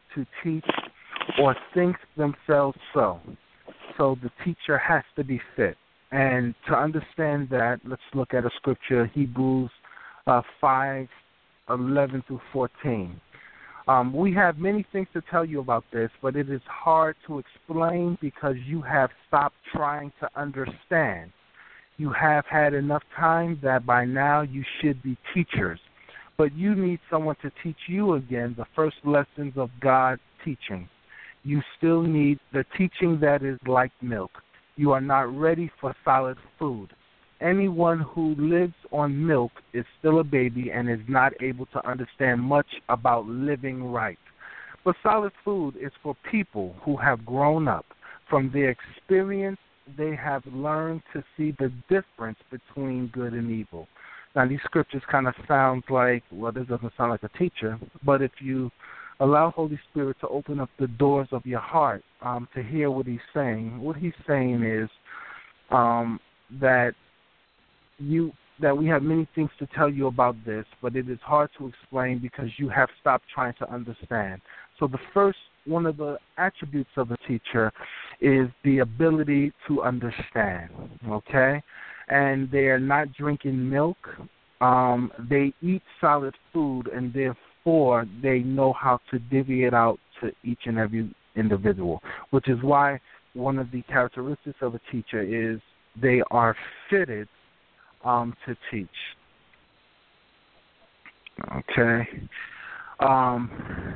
to teach or thinks themselves so. So the teacher has to be fit. And to understand that, let's look at a scripture, Hebrews uh, five, eleven through fourteen. Um, we have many things to tell you about this, but it is hard to explain because you have stopped trying to understand. You have had enough time that by now you should be teachers, but you need someone to teach you again the first lessons of God's teaching. You still need the teaching that is like milk. You are not ready for solid food. Anyone who lives on milk is still a baby and is not able to understand much about living right. But solid food is for people who have grown up. From their experience, they have learned to see the difference between good and evil. Now, these scriptures kind of sound like, well, this doesn't sound like a teacher, but if you allow Holy Spirit to open up the doors of your heart um, to hear what he's saying, what he's saying is um, that you that we have many things to tell you about this, but it is hard to explain because you have stopped trying to understand. So the first, one of the attributes of a teacher is the ability to understand, okay? And they are not drinking milk. Um, they eat solid food, and therefore they know how to divvy it out to each and every individual, which is why one of the characteristics of a teacher is they are fitted um, to teach. Okay. Um,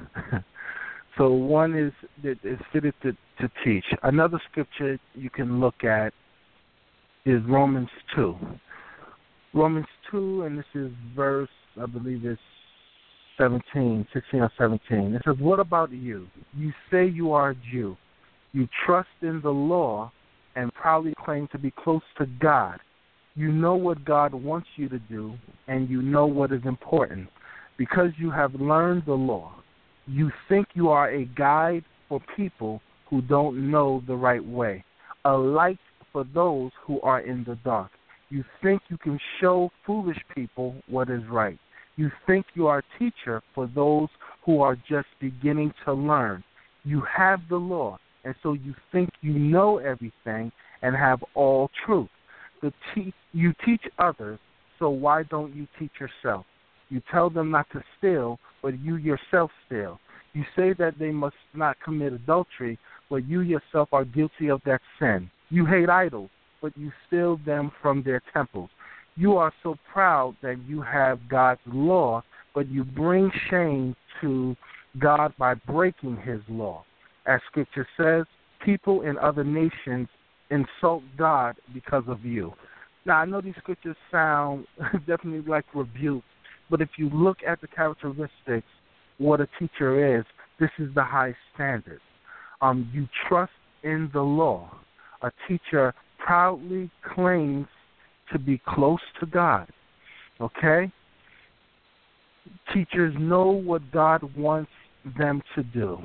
so one is is fitted to, to teach. Another scripture you can look at is Romans two. Romans two, and this is verse, I believe it's seventeen, sixteen or seventeen. It says, what about you? You say you are a Jew. You trust in the law and proudly claim to be close to God. You know what God wants you to do, and you know what is important. Because you have learned the law, you think you are a guide for people who don't know the right way, a light for those who are in the dark. You think you can show foolish people what is right. You think you are a teacher for those who are just beginning to learn. You have the law, and so you think you know everything and have all truth. The te- you teach others, so why don't you teach yourself? You tell them not to steal, but you yourself steal. You say that they must not commit adultery, but you yourself are guilty of that sin. You hate idols, but you steal them from their temples. You are so proud that you have God's law, but you bring shame to God by breaking his law. As Scripture says, people in other nations insult God because of you. Now, I know these scriptures sound definitely like rebuke, but if you look at the characteristics, what a teacher is, this is the high standard. Um, you trust in the law. A teacher proudly claims to be close to God, okay? Teachers know what God wants them to do.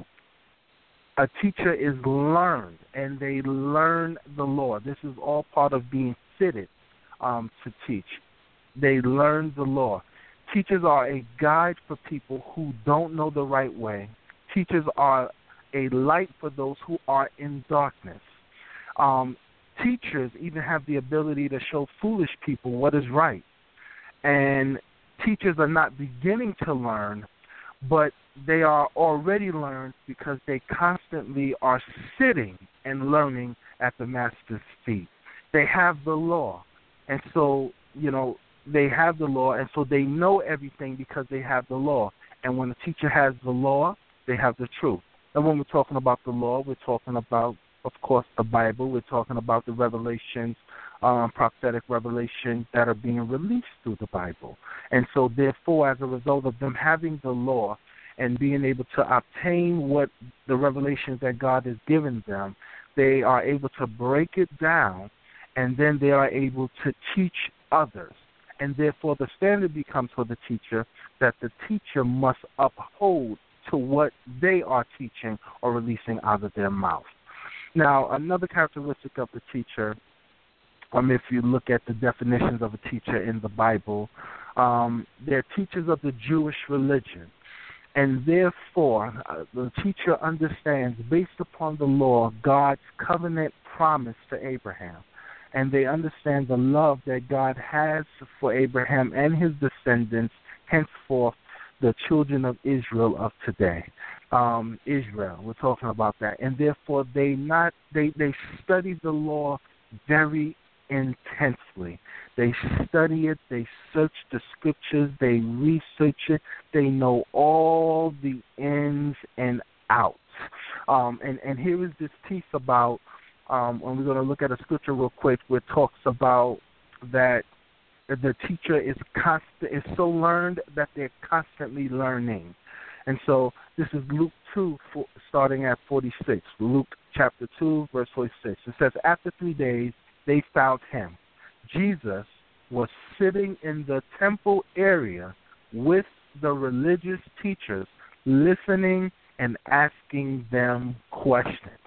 A teacher is learned, and they learn the law. This is all part of being fitted um, to teach. They learn the law. Teachers are a guide for people who don't know the right way. Teachers are a light for those who are in darkness. Um, teachers even have the ability to show foolish people what is right. And teachers are not beginning to learn, but they are already learned because they constantly are sitting and learning at the master's feet. They have the law, and so, you know, they have the law, and so they know everything because they have the law. And when a teacher has the law, they have the truth. And when we're talking about the law, we're talking about, of course, the Bible. We're talking about the revelations, um, prophetic revelations that are being released through the Bible. And so, therefore, as a result of them having the law and being able to obtain what the revelations that God has given them, they are able to break it down, and then they are able to teach others. And therefore, the standard becomes for the teacher that the teacher must uphold to what they are teaching or releasing out of their mouth. Now, another characteristic of the teacher, um, if you look at the definitions of a teacher in the Bible, um, they're teachers of the Jewish religion. And therefore, uh, the teacher understands, based upon the law, God's covenant promise to Abraham. And they understand the love that God has for Abraham and his descendants, henceforth the children of Israel of today. Um, Israel, we're talking about that. And therefore, they not they, they study the law very intensely. They study it, they search the scriptures, they research it, they know all the ins and outs. Um, and, and here is this piece about, um, and we're going to look at a scripture real quick where it talks about that the teacher is constant, is so learned that they're constantly learning. And so this is Luke two, for, starting at forty-six. Luke chapter two, verse forty-six. It says, after three days, they found him. Jesus was sitting in the temple area with the religious teachers, listening and asking them questions.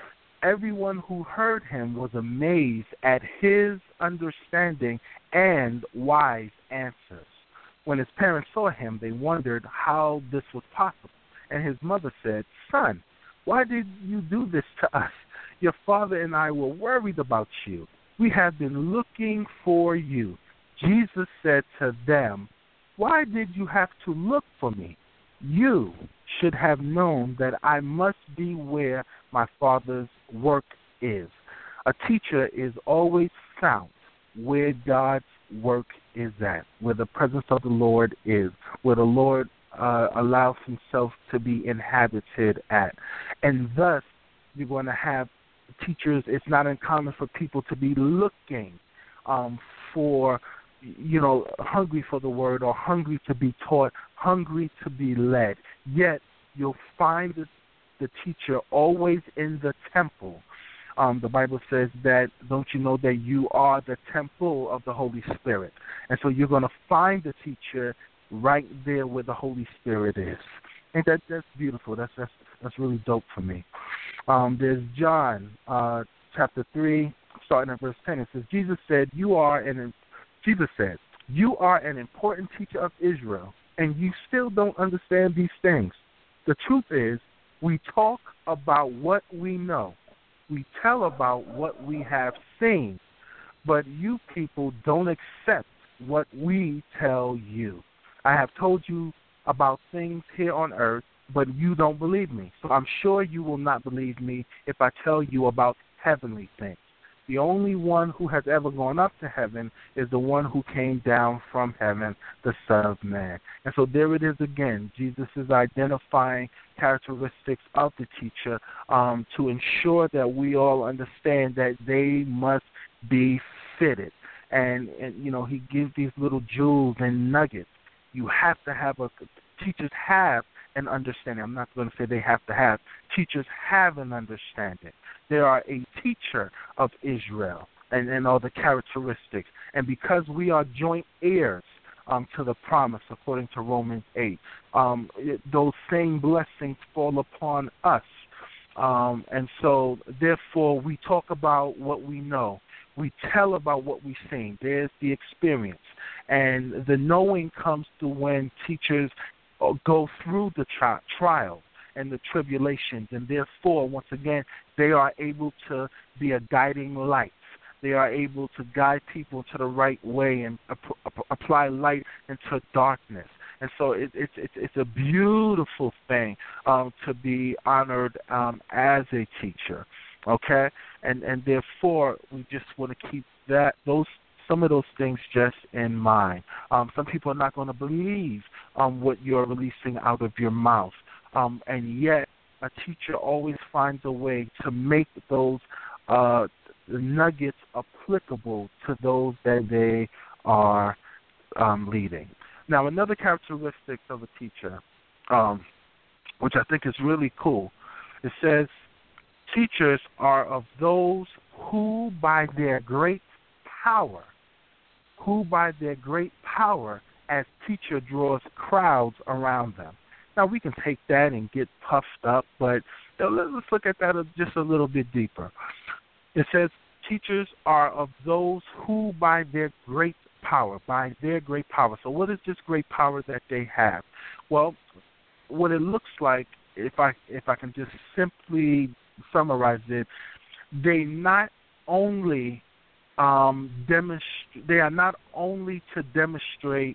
Everyone who heard him was amazed at his understanding and wise answers. When his parents saw him, they wondered how this was possible. And his mother said, son, why did you do this to us? Your father and I were worried about you. We have been looking for you. Jesus said to them, why did you have to look for me? You should have known that I must be where my Father's work is. A teacher is always found where God's work is at, where the presence of the Lord is, where the Lord uh, allows himself to be inhabited at. And thus, you're going to have teachers. It's not uncommon for people to be looking um, for, you know, hungry for the word or hungry to be taught, hungry to be led. Yet, you'll find the, the teacher always in the temple. Um, the Bible says that, don't you know that you are the temple of the Holy Spirit? And so you're going to find the teacher right there where the Holy Spirit is. And that that's beautiful. That's that's that's really dope for me. Um, there's John uh, chapter three, starting at verse ten. It says, Jesus said, "You are an Jesus said, you are an important teacher of Israel, and you still don't understand these things. The truth is, we talk about what we know. We tell about what we have seen, but you people don't accept what we tell you. I have told you about things here on earth, but you don't believe me. So I'm sure you will not believe me if I tell you about heavenly things. The only one who has ever gone up to heaven is the one who came down from heaven, the Son of Man." And so there it is again. Jesus is identifying characteristics of the teacher um, to ensure that we all understand that they must be fitted. And, and, you know, he gives these little jewels and nuggets. You have to have a – teachers have an understanding. I'm not going to say they have to have. Teachers have an understanding. They are a teacher of Israel and, and all the characteristics. And because we are joint heirs um, to the promise, according to Romans eight, um, it, those same blessings fall upon us. Um, and so, therefore, we talk about what we know. We tell about what we've seen. There's the experience. And the knowing comes to when teachers go through the tri- trials and the tribulations, and therefore, once again, they are able to be a guiding light. They are able to guide people to the right way and ap- apply light into darkness. And so it, it, it, it's a beautiful thing um, to be honored um, as a teacher, okay? And and therefore, we just want to keep that those some of those things just in mind. Um, some people are not going to believe um, what you're releasing out of your mouth. Um, and yet, a teacher always finds a way to make those uh, nuggets applicable to those that they are um, leading. Now, another characteristic of a teacher, um, which I think is really cool, it says, teachers are of those who by their great power, who by their great power as teacher draws crowds around them. Now, we can take that and get puffed up, but let's look at that just a little bit deeper. It says, teachers are of those who by their great power, by their great power. So what is this great power that they have? Well, what it looks like, if I if I can just simply summarize it, they not only um, demonstrate, they are not only to demonstrate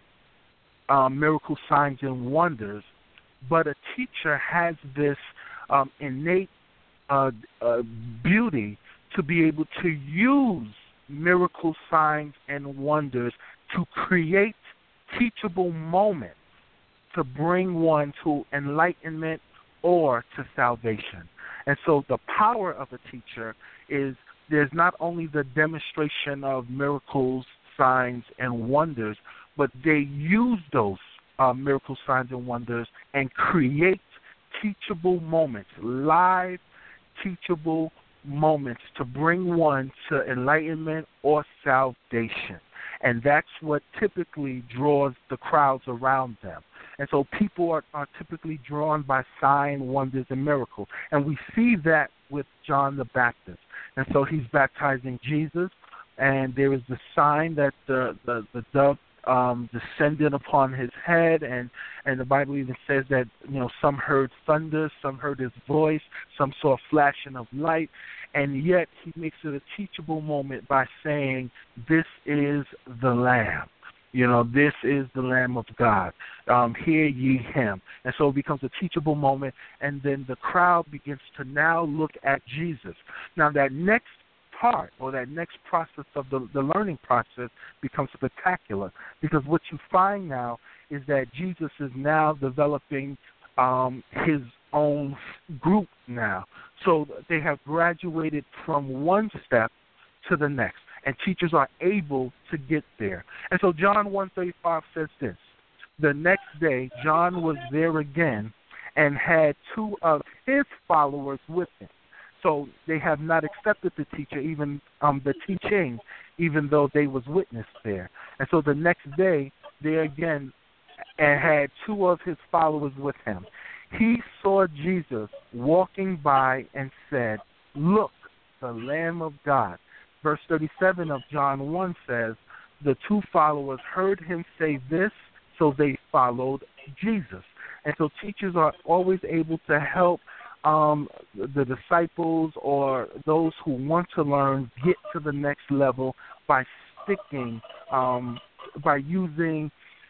um, miracle signs and wonders, but a teacher has this um, innate uh, uh, beauty to be able to use miracle signs and wonders to create teachable moments to bring one to enlightenment or to salvation. And so the power of a teacher is there's not only the demonstration of miracles, signs, and wonders, but they use those uh, miracle signs and wonders and create teachable moments, live teachable moments to bring one to enlightenment or salvation. And that's what typically draws the crowds around them. And so people are, are typically drawn by sign, wonders, and miracles. And we see that with John the Baptist. And so he's baptizing Jesus, and there is the sign that the, the, the dove um, descended upon his head, and, and the Bible even says that, you know, some heard thunder, some heard his voice, some saw a flashing of light, and yet he makes it a teachable moment by saying, this is the Lamb. You know, this is the Lamb of God. Um, hear ye him. And so it becomes a teachable moment, and then the crowd begins to now look at Jesus. Now that next part, or that next process of the, the learning process, becomes spectacular, because what you find now is that Jesus is now developing um, his own group now. So they have graduated from one step to the next, and teachers are able to get there. And so John one thirty-five says this: the next day John was there again and had two of his followers with him. So they have not accepted the teacher, even um, the teaching, even though they was witness there. And so the next day, there again, and had two of his followers with him. He saw Jesus walking by and said, look, the Lamb of God. Verse thirty-seven of John one says, the two followers heard him say this, so they followed Jesus. And so teachers are always able to help Um, the disciples or those who want to learn get to the next level by sticking, um, by using,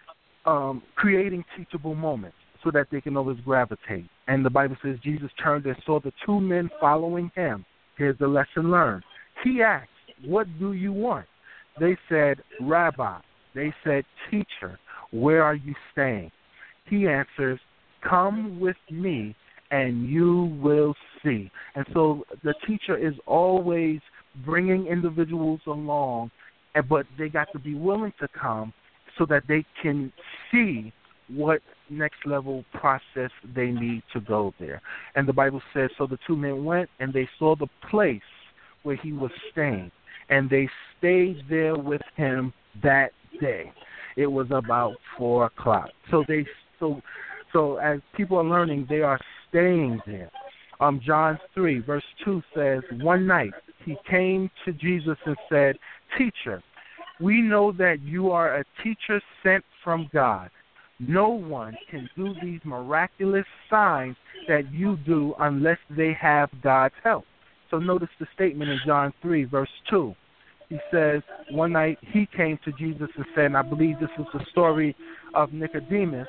um, creating teachable moments so that they can always gravitate. And the Bible says Jesus turned and saw the two men following him. Here's the lesson learned. He asked, what do you want? They said, Rabbi. They said, teacher, where are you staying? He answers, come with me and you will see. And so the teacher is always bringing individuals along, but they got to be willing to come so that they can see what next level process they need to go there. And the Bible says, so the two men went and they saw the place where he was staying, and they stayed there with him that day. It was about four o'clock. So they so so as people are learning, they are staying there. Um, John three, verse two says, one night he came to Jesus and said, teacher, we know that you are a teacher sent from God. No one can do these miraculous signs that you do unless they have God's help. So notice the statement in John three, verse two. He says, one night he came to Jesus and said, and I believe this is the story of Nicodemus.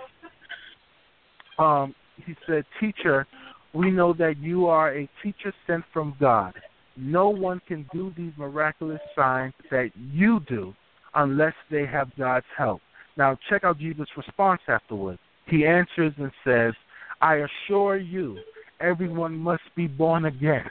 Um, he said, teacher, we know that you are a teacher sent from God. No one can do these miraculous signs that you do unless they have God's help. Now, check out Jesus' response afterwards. He answers and says, I assure you, everyone must be born again.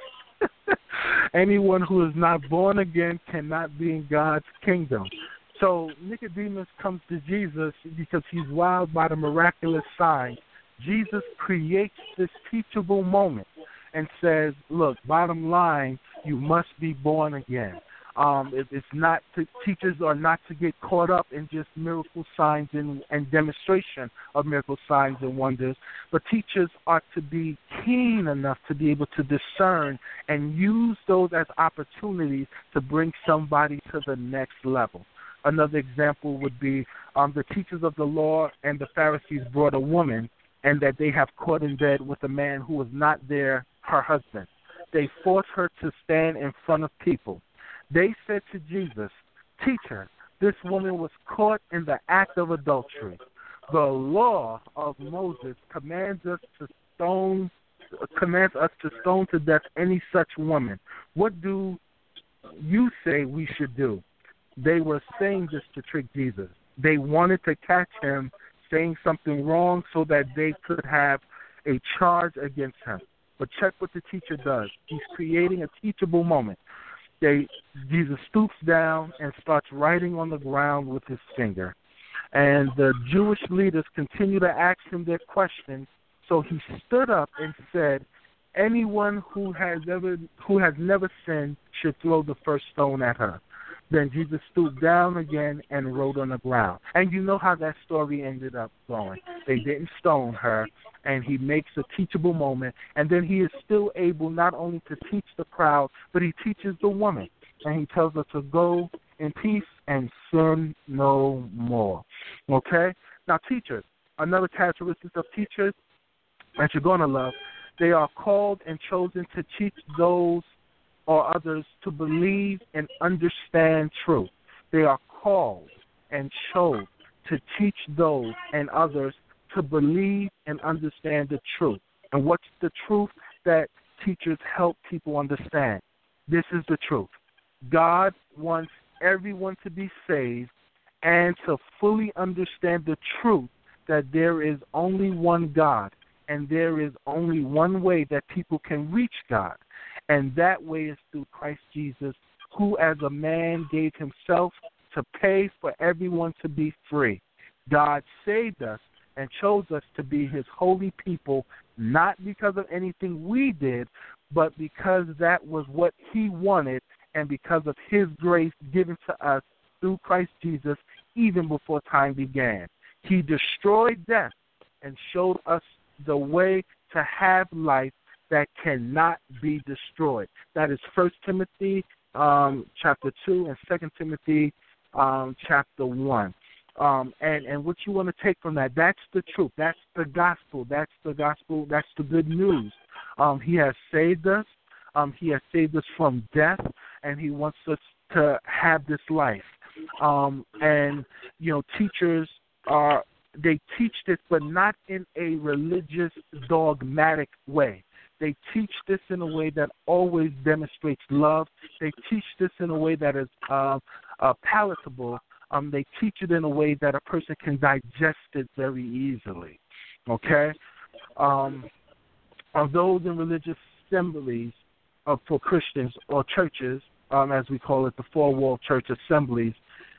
Anyone who is not born again cannot be in God's kingdom. So Nicodemus comes to Jesus because he's wowed by the miraculous sign. Jesus creates this teachable moment and says, look, bottom line, you must be born again. Um, it, it's not to, teachers are not to get caught up in just miracle signs and, and demonstration of miracle signs and wonders, but teachers are to be keen enough to be able to discern and use those as opportunities to bring somebody to the next level. Another example would be um, the teachers of the law and the Pharisees brought a woman and that they have caught in bed with a man who was not their her husband. They forced her to stand in front of people. They said to Jesus, "Teacher, this woman was caught in the act of adultery. The law of Moses commands us to stone commands us to stone to death any such woman. What do you say we should do?" They were saying this to trick Jesus. They wanted to catch him saying something wrong so that they could have a charge against him. But check what the teacher does. He's creating a teachable moment. They, Jesus stoops down and starts writing on the ground with his finger. And the Jewish leaders continue to ask him their questions. So he stood up and said, "Anyone who has ever who has never sinned should throw the first stone at her." Then Jesus stooped down again and wrote on the ground. And you know how that story ended up going. They didn't stone her, and he makes a teachable moment. And then he is still able not only to teach the crowd, but he teaches the woman. And he tells her to go in peace and sin no more. Okay? Now, teachers, another characteristic of teachers that you're going to love, they are called and chosen to teach those or others to believe and understand truth. They are called and chosen to teach those and others to believe and understand the truth. And what's the truth that teachers help people understand? This is the truth. God wants everyone to be saved and to fully understand the truth that there is only one God and there is only one way that people can reach God. And that way is through Christ Jesus, who as a man gave himself to pay for everyone to be free. God saved us and chose us to be his holy people, not because of anything we did, but because that was what he wanted and because of his grace given to us through Christ Jesus even before time began. He destroyed death and showed us the way to have life that cannot be destroyed. That is First Timothy um, chapter two and Second Timothy um, chapter one. Um, and, and what you want to take from that, that's the truth. That's the gospel. That's the gospel. That's the good news. Um, he has saved us. Um, he has saved us from death, and he wants us to have this life. Um, and, you know, teachers are, they teach this, but not in a religious, dogmatic way. They teach this in a way that always demonstrates love. They teach this in a way that is uh, uh, palatable. Um, they teach it in a way that a person can digest it very easily. Okay? Um, of those in religious assemblies uh, for Christians or churches, um, as we call it, the four-wall church assemblies,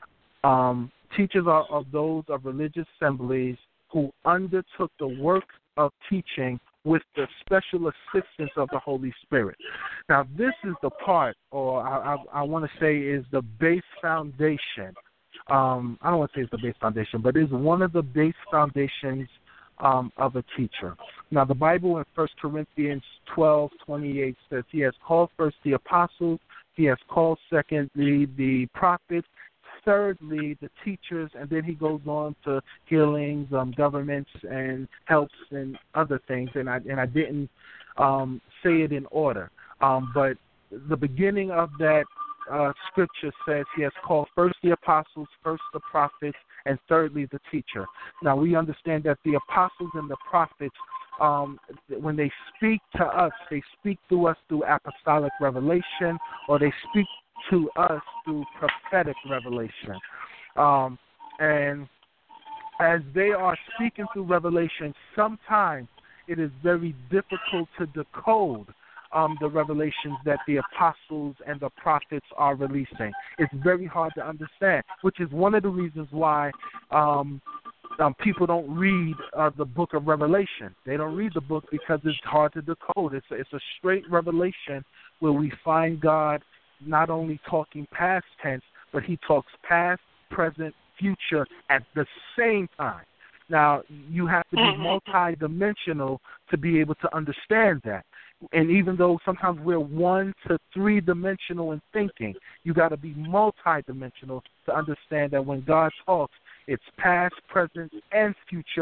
um, teachers are of those of religious assemblies who undertook the work of teaching with the special assistance of the Holy Spirit. Now, this is the part, or I, I, I want to say is the base foundation. Um, I don't want to say it's the base foundation, but it's one of the base foundations um, of a teacher. Now, the Bible in First Corinthians twelve twenty-eight says he has called first the apostles, he has called secondly the prophets, thirdly, the teachers, and then he goes on to healings, um, governments, and helps and other things. And I and I didn't um, say it in order, um, but the beginning of that uh, scripture says he has called first the apostles, first the prophets, and thirdly the teacher. Now we understand that the apostles and the prophets, um, when they speak to us, they speak through us through apostolic revelation, or they speak to us through prophetic revelation. Um, and as they are speaking through revelation, sometimes it is very difficult to decode um, the revelations that the apostles and the prophets are releasing. It's very hard to understand, which is one of the reasons why um, um, people don't read uh, the book of Revelation. They don't read the book because it's hard to decode. It's a, it's a straight revelation where we find God not only talking past tense, but he talks past, present, future at the same time. Now, you have to be multidimensional to be able to understand that. And even though sometimes we're one to three dimensional in thinking, you got to be multidimensional to understand that when God talks, it's past, present, and future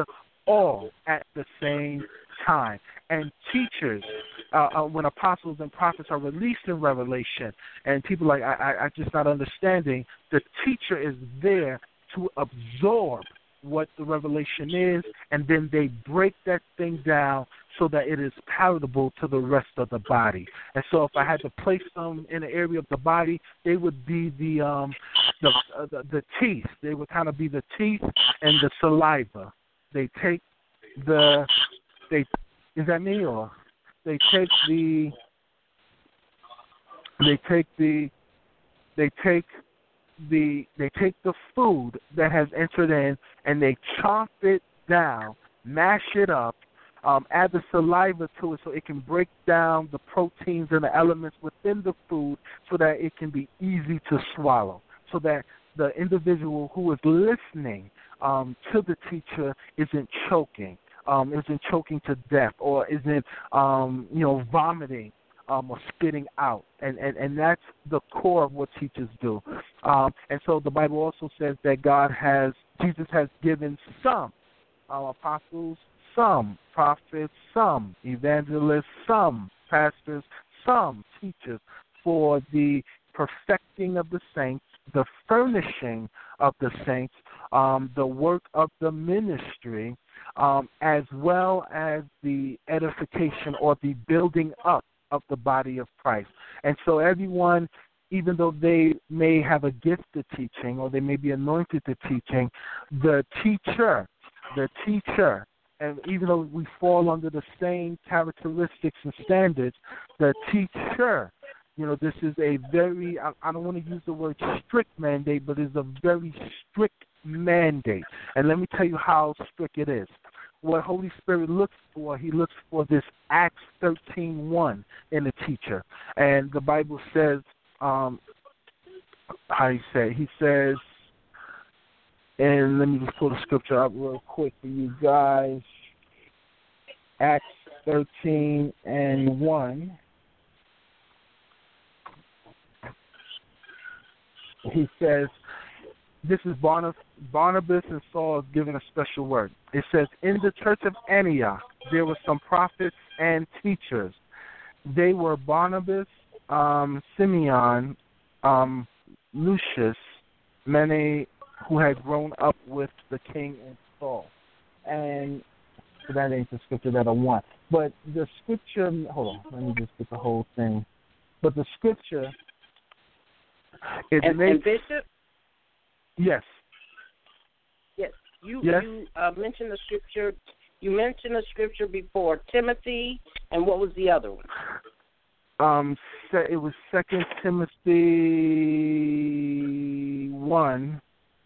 all at the same time. And teachers, uh, uh, when apostles and prophets are released in Revelation, and people are like, I, I, I just not understanding, the teacher is there to absorb what the revelation is, and then they break that thing down so that it is palatable to the rest of the body. And so if I had to place them in an area of the body, they would be the um, the, uh, the the teeth. They would kind of be the teeth and the saliva. They take the they is that me or they take the they take the they take the they take the food that has entered in and they chomp it down, mash it up, um, add the saliva to it so it can break down the proteins and the elements within the food so that it can be easy to swallow, so that the individual who is listening um, to the teacher isn't choking, um, isn't choking to death, or isn't um, you know vomiting. Um, or spitting out, and, and, and that's the core of what teachers do. Um, and so the Bible also says that God has, Jesus has given some uh, apostles, some prophets, some evangelists, some pastors, some teachers for the perfecting of the saints, the furnishing of the saints, um, the work of the ministry, um, as well as the edification or the building up of the body of Christ. And so everyone, even though they may have a gift to teaching or they may be anointed to teaching, the teacher, the teacher, and even though we fall under the same characteristics and standards, the teacher, you know, this is a very, I, I don't want to use the word strict mandate, but it's a very strict mandate. And let me tell you how strict it is. What Holy Spirit looks for, he looks for this Acts thirteen one in a teacher. And the Bible says, um, how do you say? He says, and let me just pull the scripture up real quick for you guys. Acts thirteen and one. He says, this is Barnabas, Barnabas and Saul giving a special word. It says, in the church of Antioch, there were some prophets and teachers. They were Barnabas, um, Simeon, um, Lucius, many who had grown up with the king and Saul. And so that ain't the scripture that I want. But the scripture, hold on, let me just get the whole thing. But the scripture, it and, makes... and Bishop? Yes. Yes. You yes. you uh, mentioned the scripture. You mentioned the scripture before Timothy, and what was the other one? Um, it was Second Timothy one,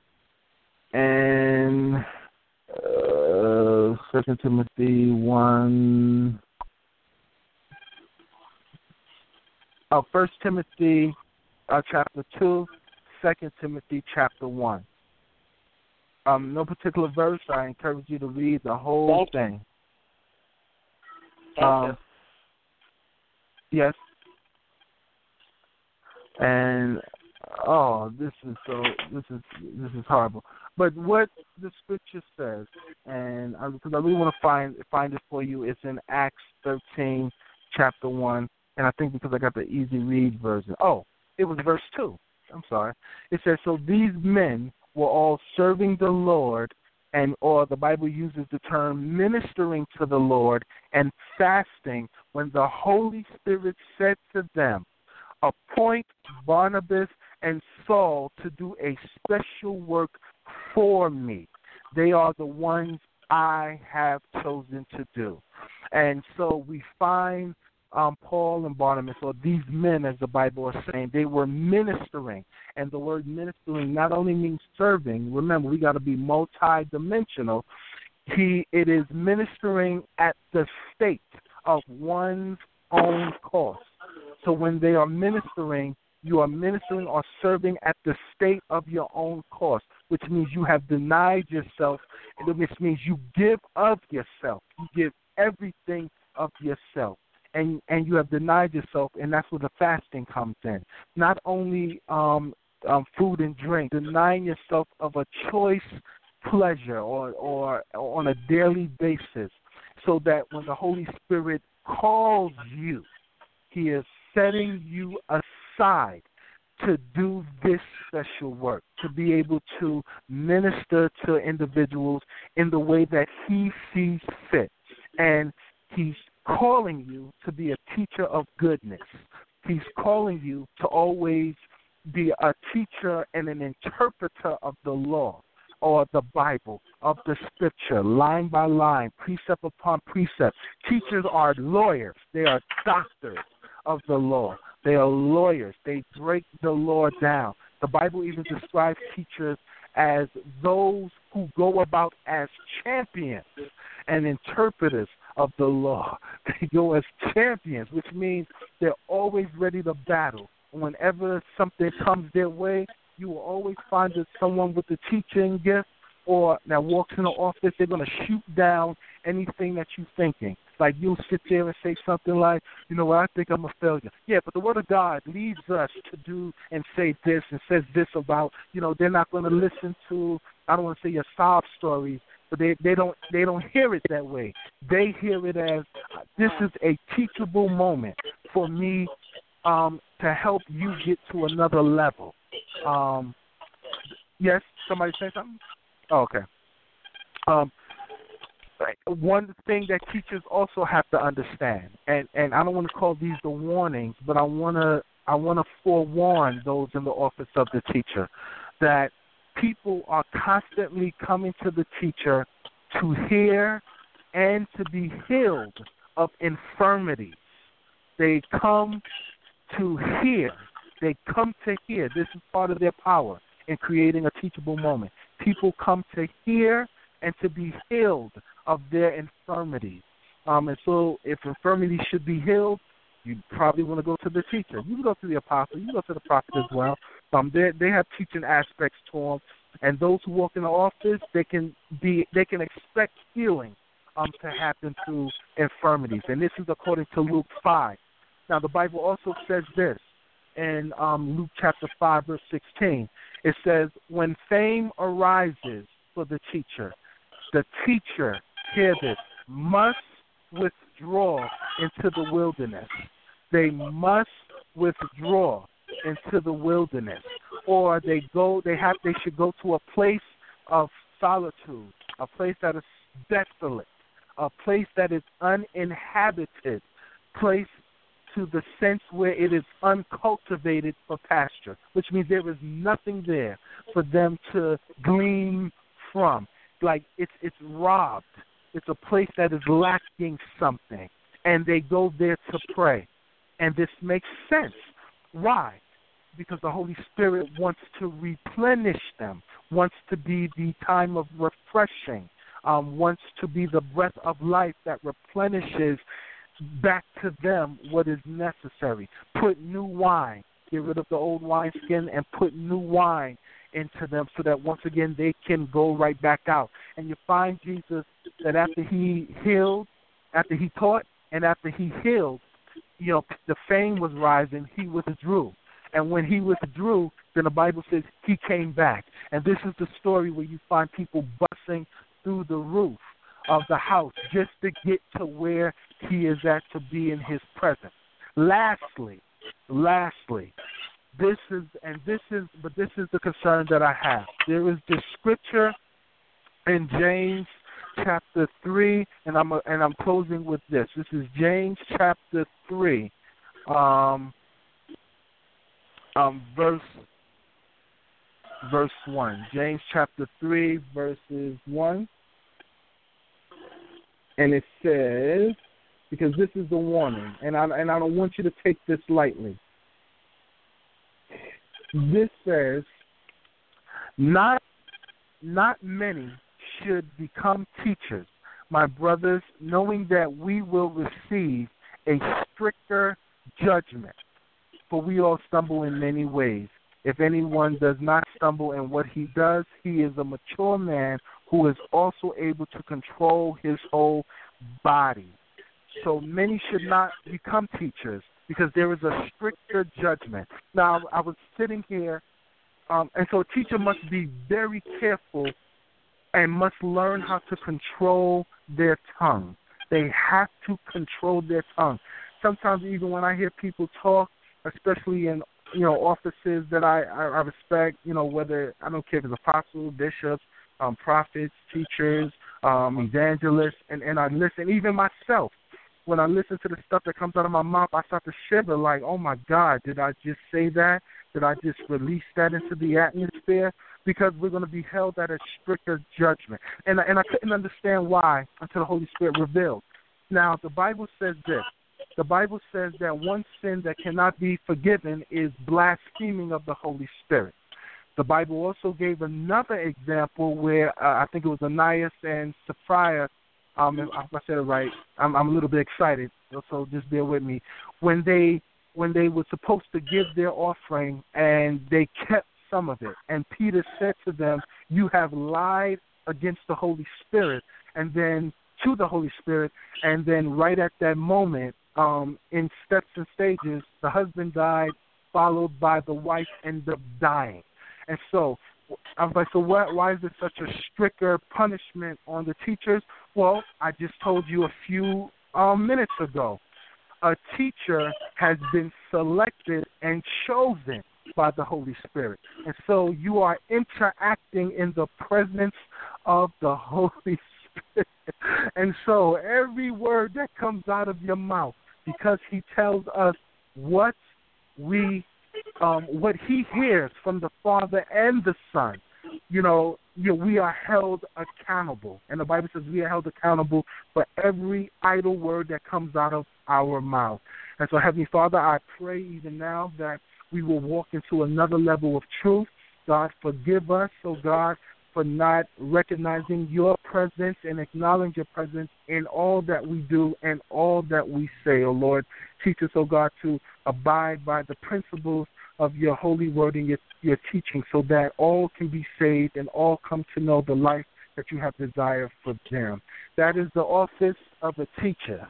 and uh, Second Timothy one. Oh, First Timothy, uh, chapter two. Second Timothy chapter one. Um, no particular verse. I encourage you to read the whole Thank thing. Thank um, you. Yes. And oh, this is so. This is this is horrible. But what the scripture says, and I, because I really want to find find it for you, it's in Acts thirteen, chapter one, and I think because I got the easy read version. Oh, it was verse two. I'm sorry. It says, so these men were all serving the Lord, and or the Bible uses the term ministering to the Lord and fasting when the Holy Spirit said to them, appoint Barnabas and Saul to do a special work for me. They are the ones I have chosen to do. And so we find Um, Paul and Barnabas, or these men, as the Bible is saying, they were ministering. And the word ministering not only means serving. Remember, we got to be multi-dimensional. He, it is ministering at the state of one's own cost. So when they are ministering, you are ministering or serving at the state of your own cost, which means you have denied yourself, which means you give of yourself. You give everything of yourself. And and you have denied yourself, and that's where the fasting comes in. Not only um, um, food and drink, denying yourself of a choice pleasure or, or on a daily basis, so that when the Holy Spirit calls you, he is setting you aside to do this special work, to be able to minister to individuals in the way that he sees fit. And he's calling you to be a teacher of goodness. He's calling you to always be a teacher and an interpreter of the law or the Bible, of the scripture, line by line, precept upon precept. Teachers are lawyers. They are doctors of the law. They are lawyers. They break the law down. The Bible even describes teachers as those who go about as champions and interpreters of the law. They go as champions, which means they're always ready to battle. Whenever something comes their way, you will always find that someone with a teaching gift or that walks in the office, they're going to shoot down anything that you're thinking. Like you'll sit there and say something like, you know what, I think I'm a failure. Yeah, but the Word of God leads us to do and say this and says this about, you know, they're not going to listen to, I don't want to say your sob stories, but they, they don't they don't hear it that way. They hear it as this is a teachable moment for me um, to help you get to another level. Um, yes, somebody say something? Oh, okay. Um, one thing that teachers also have to understand, and, and I don't want to call these the warnings, but I want to I want to forewarn those in the office of the teacher that people are constantly coming to the teacher to hear and to be healed of infirmities. They come to hear. They come to hear. This is part of their power in creating a teachable moment. People come to hear and to be healed of their infirmities. Um, and so if infirmities should be healed, you probably want to go to the teacher. You can go to the apostle. You can go to the prophet as well. Um, they they have teaching aspects to them. And those who walk in the office, they can be they can expect healing um, to happen through infirmities. And this is according to Luke five. Now, the Bible also says this in um, Luke chapter five, verse sixteen. It says, when fame arises for the teacher, the teacher, hear this, must withdraw into the wilderness. They must withdraw into the wilderness, or they go. They have. They should go to a place of solitude, a place that is desolate, a place that is uninhabited, place to the sense where it is uncultivated for pasture, which means there is nothing there for them to glean from. Like it's it's robbed. It's a place that is lacking something, and they go there to pray. And this makes sense. Why? Because the Holy Spirit wants to replenish them, wants to be the time of refreshing, um, wants to be the breath of life that replenishes back to them what is necessary. Put new wine, get rid of the old wineskin and put new wine into them so that once again they can go right back out. And you find Jesus that after he healed, after he taught, and after he healed, you know, the fame was rising, he withdrew. And when he withdrew, then the Bible says he came back. And this is the story where you find people busting through the roof of the house just to get to where he is at to be in his presence. Lastly, lastly, this is, and this is, but this is the concern that I have. There is this scripture in James chapter three, and I'm a, and I'm closing with this. This is James chapter three, um, um, verse verse one. James chapter three, verses one, and it says, because this is the warning, and I and I don't want you to take this lightly. This says, not not many should become teachers, my brothers, knowing that we will receive a stricter judgment. For we all stumble in many ways. If anyone does not stumble in what he does, he is a mature man who is also able to control his whole body. So many should not become teachers because there is a stricter judgment. Now, I was sitting here, um, and so a teacher must be very careful and must learn how to control their tongue. They have to control their tongue. Sometimes even when I hear people talk, especially in, you know, offices that I, I, I respect, you know, whether, I don't care if it's apostles, bishops, um, prophets, teachers, um, evangelists, and, and I listen, even myself, when I listen to the stuff that comes out of my mouth, I start to shiver like, oh, my God, did I just say that? Did I just release that into the atmosphere? Because we're going to be held at a stricter judgment. And, and I couldn't understand why until the Holy Spirit revealed. Now, the Bible says this. The Bible says that one sin that cannot be forgiven is blaspheming of the Holy Spirit. The Bible also gave another example where uh, I think it was Ananias and Sapphira. Um, if I said it right, I'm, I'm a little bit excited, so just bear with me. When they when they were supposed to give their offering and they kept some of it, and Peter said to them, "You have lied against the Holy Spirit," and then to the Holy Spirit, and then right at that moment, um, in steps and stages, the husband died, followed by the wife ended up dying. And so I was like, so why, why is there such a stricter punishment on the teachers? Well, I just told you a few um, minutes ago. A teacher has been selected and chosen by the Holy Spirit. And so you are interacting in the presence of the Holy Spirit. And so every word that comes out of your mouth, because he tells us what we Um, what he hears from the Father and the Son, you know, you know, we are held accountable. And the Bible says we are held accountable for every idle word that comes out of our mouth. And so, Heavenly Father, I pray even now that we will walk into another level of truth. God, forgive us, oh God, for not recognizing your presence and acknowledging your presence in all that we do and all that we say, oh Lord. Teach us, oh God, to abide by the principles of your holy word and your, your teaching so that all can be saved and all come to know the life that you have desired for them. That is the office of a teacher.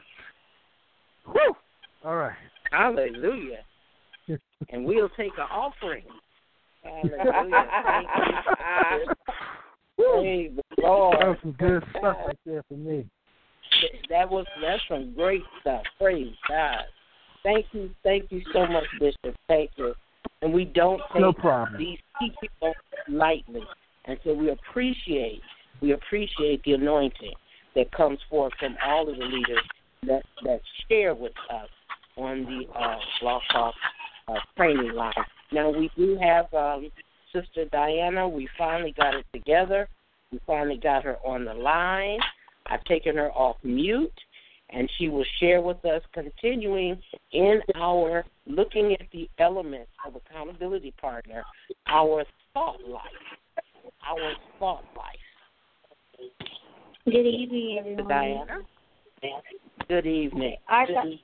Whew! All right. Hallelujah. And we'll take an offering. Hallelujah. Thank you. Praise the Lord. That was some good stuff right there for me. That was that's some great stuff. Praise God. Thank you, thank you so much, Bishop. Thank you. And we don't take no problem. these people lightly. And so we appreciate we appreciate the anointing that comes forth from all of the leaders that, that share with us on the uh, Blog Talk uh, training line. Now we do have um, Sister Diana. We finally got it together. We finally got her on the line. I've taken her off mute, and she will share with us, continuing in our looking at the elements of accountability partner, our thought life, our thought life. Good evening, everyone. Diana. Good evening. Our, Good thought, evening.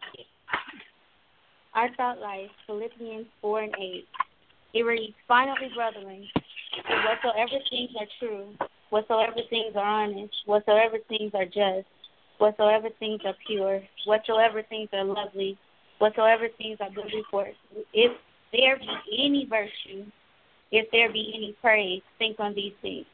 our thought life, Philippians four and eight. It reads, "Finally, brethren, whatsoever things are true, whatsoever things are honest, whatsoever things are just, whatsoever things are pure, whatsoever things are lovely, whatsoever things are good report, if there be any virtue, if there be any praise, think on these things."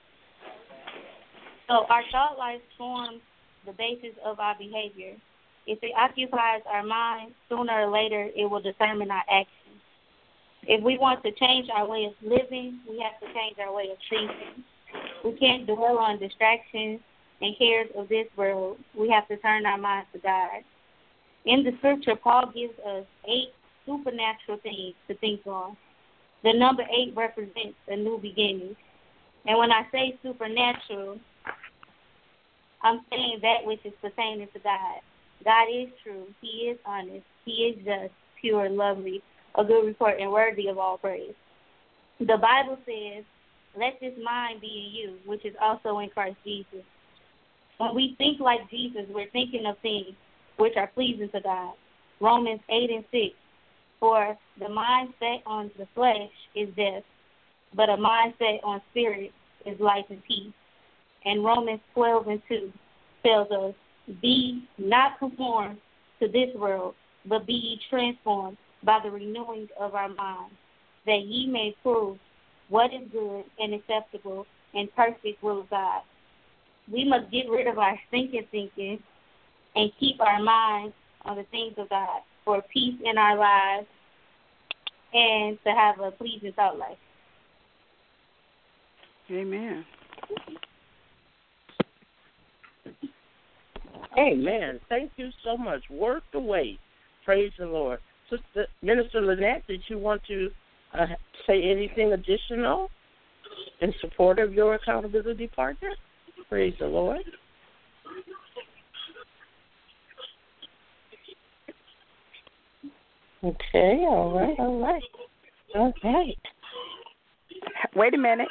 So our thought life forms the basis of our behavior. If it occupies our mind, sooner or later it will determine our actions. If we want to change our way of living, we have to change our way of thinking. We can't dwell on distractions and cares of this world. We have to turn our minds to God. In the scripture, Paul gives us eight supernatural things to think on. The number eight represents a new beginning. And when I say supernatural, I'm saying that which is pertaining to God. God is true. He is honest. He is just, pure, lovely, a good report, and worthy of all praise. The Bible says, "Let this mind be in you, which is also in Christ Jesus." When we think like Jesus, we're thinking of things which are pleasing to God. Romans eight and six, "For the mind set on the flesh is death, but a mind set on spirit is life and peace." And Romans twelve and two tells us, "Be not conformed to this world, but be ye transformed by the renewing of our minds, that ye may prove what is good and acceptable and perfect will of God." we must get rid of our stinking thinking and keep our minds on the things of God for peace in our lives and to have a pleasing thought life. Amen. Amen. Thank you so much. Work the way. Praise the Lord. Sister Minister Lynette, did you want to uh, say anything additional in support of your accountability partner? Praise the Lord. Okay, all right, all right. All right. Wait a minute.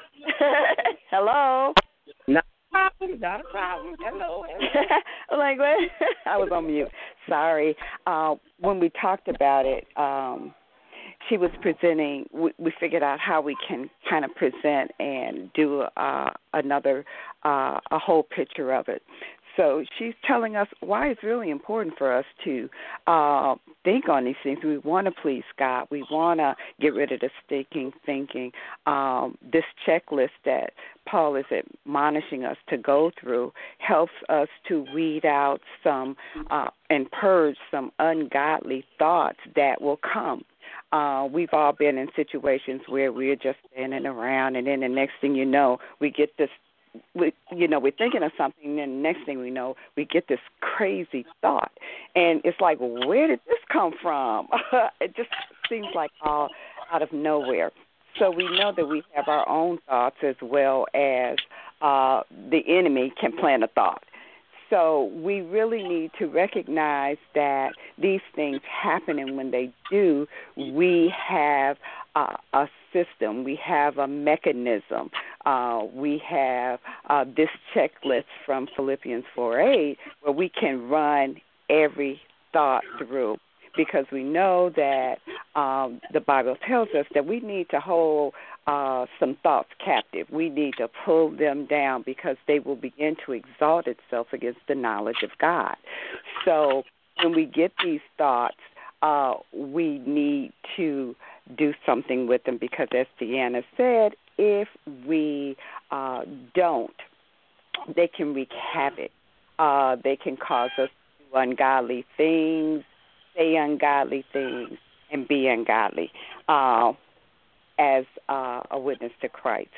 Hello. Not a problem, not a problem. Hello, hello. Like, what? I was on mute. Sorry. Uh, when we talked about it, um, she was presenting, we, we figured out how we can kind of present and do uh, another, uh, a whole picture of it. So she's telling us why it's really important for us to uh, think on these things. We want to please God. We want to get rid of the stinking thinking. Um, this checklist that Paul is admonishing us to go through helps us to weed out some uh, and purge some ungodly thoughts that will come. Uh, we've all been in situations where we're just standing around, and then the next thing you know, we get this, we, you know, we're thinking of something, and then the next thing we know, we get this crazy thought. And it's like, where did this come from? It just seems like all out of nowhere. So we know that we have our own thoughts as well as uh, the enemy can plant a thought. So we really need to recognize that these things happen, and when they do, we have uh, a system, we have a mechanism, uh, we have uh, this checklist from Philippians four eight where we can run every thought through, because we know that um, the Bible tells us that we need to hold uh, some thoughts captive. We need to pull them down because they will begin to exalt itself against the knowledge of God. So when we get these thoughts, uh, we need to do something with them, because as Deanna said, if we uh, don't, they can wreak havoc. Uh, they can cause us to do ungodly things, say ungodly things, and be ungodly uh, as uh, a witness to Christ.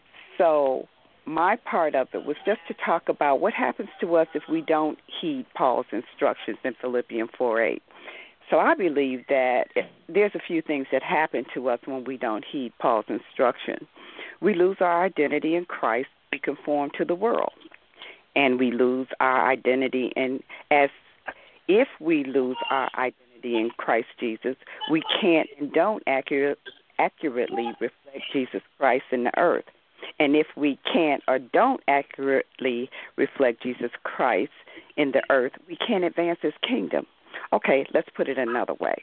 So my part of it was just to talk about what happens to us if we don't heed Paul's instructions in Philippians four eight. So I believe that there's a few things that happen to us when we don't heed Paul's instruction. We lose our identity in Christ, we conform to the world, and we lose our identity in as if we lose our identity in Christ Jesus, we can't and don't accurate, accurately reflect Jesus Christ in the earth. And if we can't or don't accurately reflect Jesus Christ in the earth, we can't advance his kingdom. Okay, let's put it another way.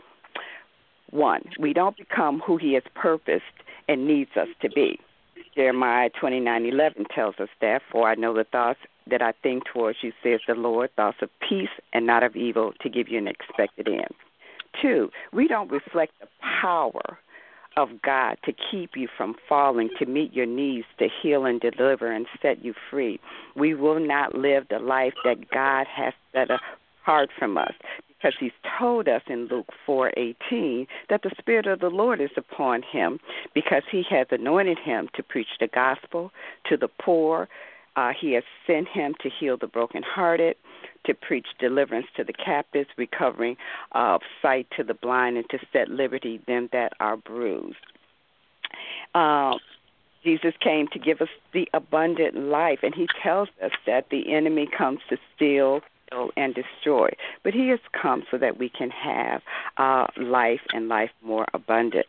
One, we don't become who he has purposed and needs us to be. Jeremiah twenty-nine eleven tells us that, for I know the thoughts that I think towards you, says the Lord, thoughts of peace and not of evil, to give you an expected end. Two, we don't reflect the power of God to keep you from falling, to meet your needs, to heal and deliver and set you free. We will not live the life that God has set apart from us, because he's told us in Luke four eighteen that the Spirit of the Lord is upon him, because he has anointed him to preach the gospel to the poor. Uh, he has sent him to heal the brokenhearted, to preach deliverance to the captives, recovering of sight to the blind, and to set liberty them that are bruised. Uh, Jesus came to give us the abundant life, and he tells us that the enemy comes to steal, kill, and destroy. But he has come so that we can have uh, life and life more abundant.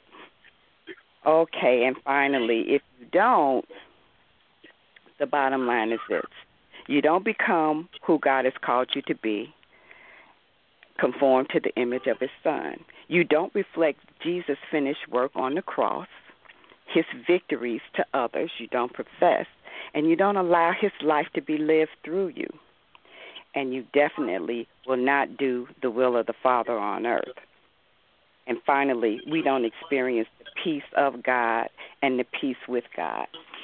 Okay, and finally, if you don't, the bottom line is this. You don't become who God has called you to be, conform to the image of his Son. You don't reflect Jesus' finished work on the cross, his victories to others you don't profess, and you don't allow his life to be lived through you. And you definitely will not do the will of the Father on earth. And finally, we don't experience the peace of God and the peace with God.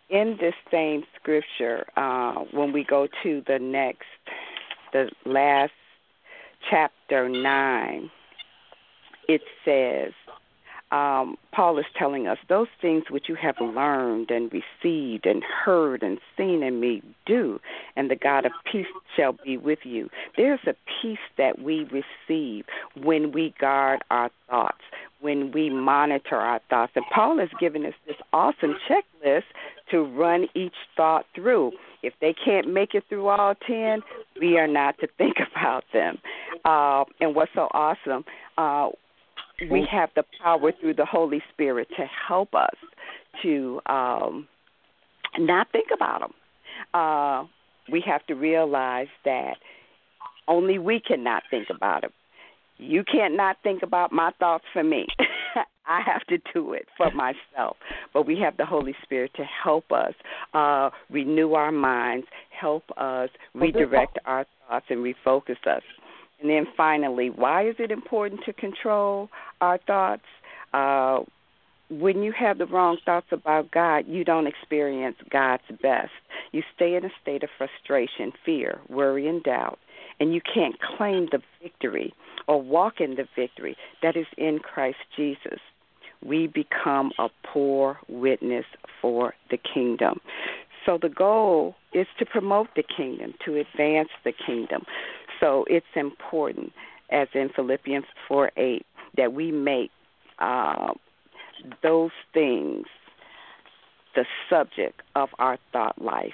in this same scripture, uh, when we go to the next, the last chapter nine, it says, um, Paul is telling us, those things which you have learned and received and heard and seen in me, do, and the God of peace shall be with you. There's a peace that we receive when we guard our thoughts, when we monitor our thoughts. And Paul has given us this awesome checklist to run each thought through. If they can't make it through all ten, we are not to think about them. Uh, and what's so awesome, uh, we have the power through the Holy Spirit to help us to um, not think about them. Uh, we have to realize that only we cannot think about them. You can't not think about my thoughts for me. I have to do it for myself. But we have the Holy Spirit to help us uh, renew our minds, help us redirect our thoughts, and refocus us. And then finally, why is it important to control our thoughts? Uh, when you have the wrong thoughts about God, you don't experience God's best. You stay in a state of frustration, fear, worry, and doubt, and you can't claim the victory or walk in the victory that is in Christ Jesus. We become a poor witness for the kingdom. So the goal is to promote the kingdom, to advance the kingdom. So it's important, as in Philippians four eight, that we make uh, those things the subject of our thought life.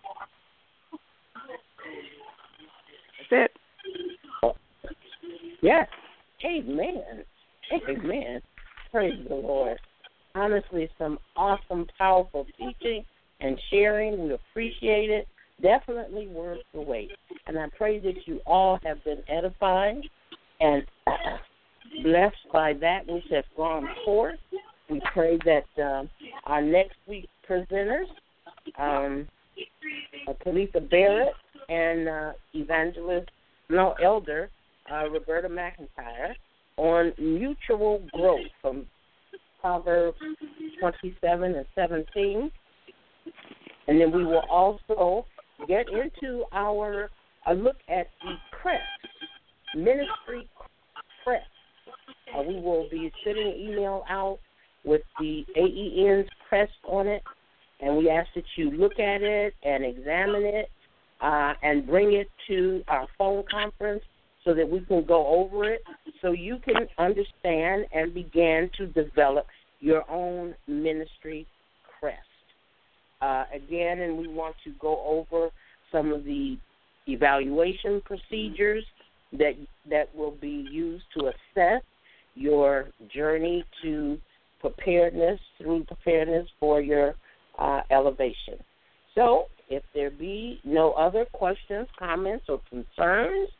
That's it. Yes. Amen. Amen. Praise the Lord. Honestly, some awesome, powerful teaching and sharing. We appreciate it. Definitely worth the wait. And I pray that you all have been edified and blessed by that which has gone forth. We pray that uh, our next week's presenters, um, Talitha Barrett and uh, Evangelist, no, Elder uh, Roberta McIntyre, on mutual growth from Proverbs twenty-seven and seventeen. And then we will also get into our a look at the crest, ministry crest. Uh, we will be sending an email out with the A E N's crest on it, and we ask that you look at it and examine it uh, and bring it to our phone conference so that we can go over it so you can understand and begin to develop your own ministry crest. Uh, again, and we want to go over some of the evaluation procedures that that will be used to assess your journey to preparedness, through preparedness for your uh, elevation. So if there be no other questions, comments, or concerns,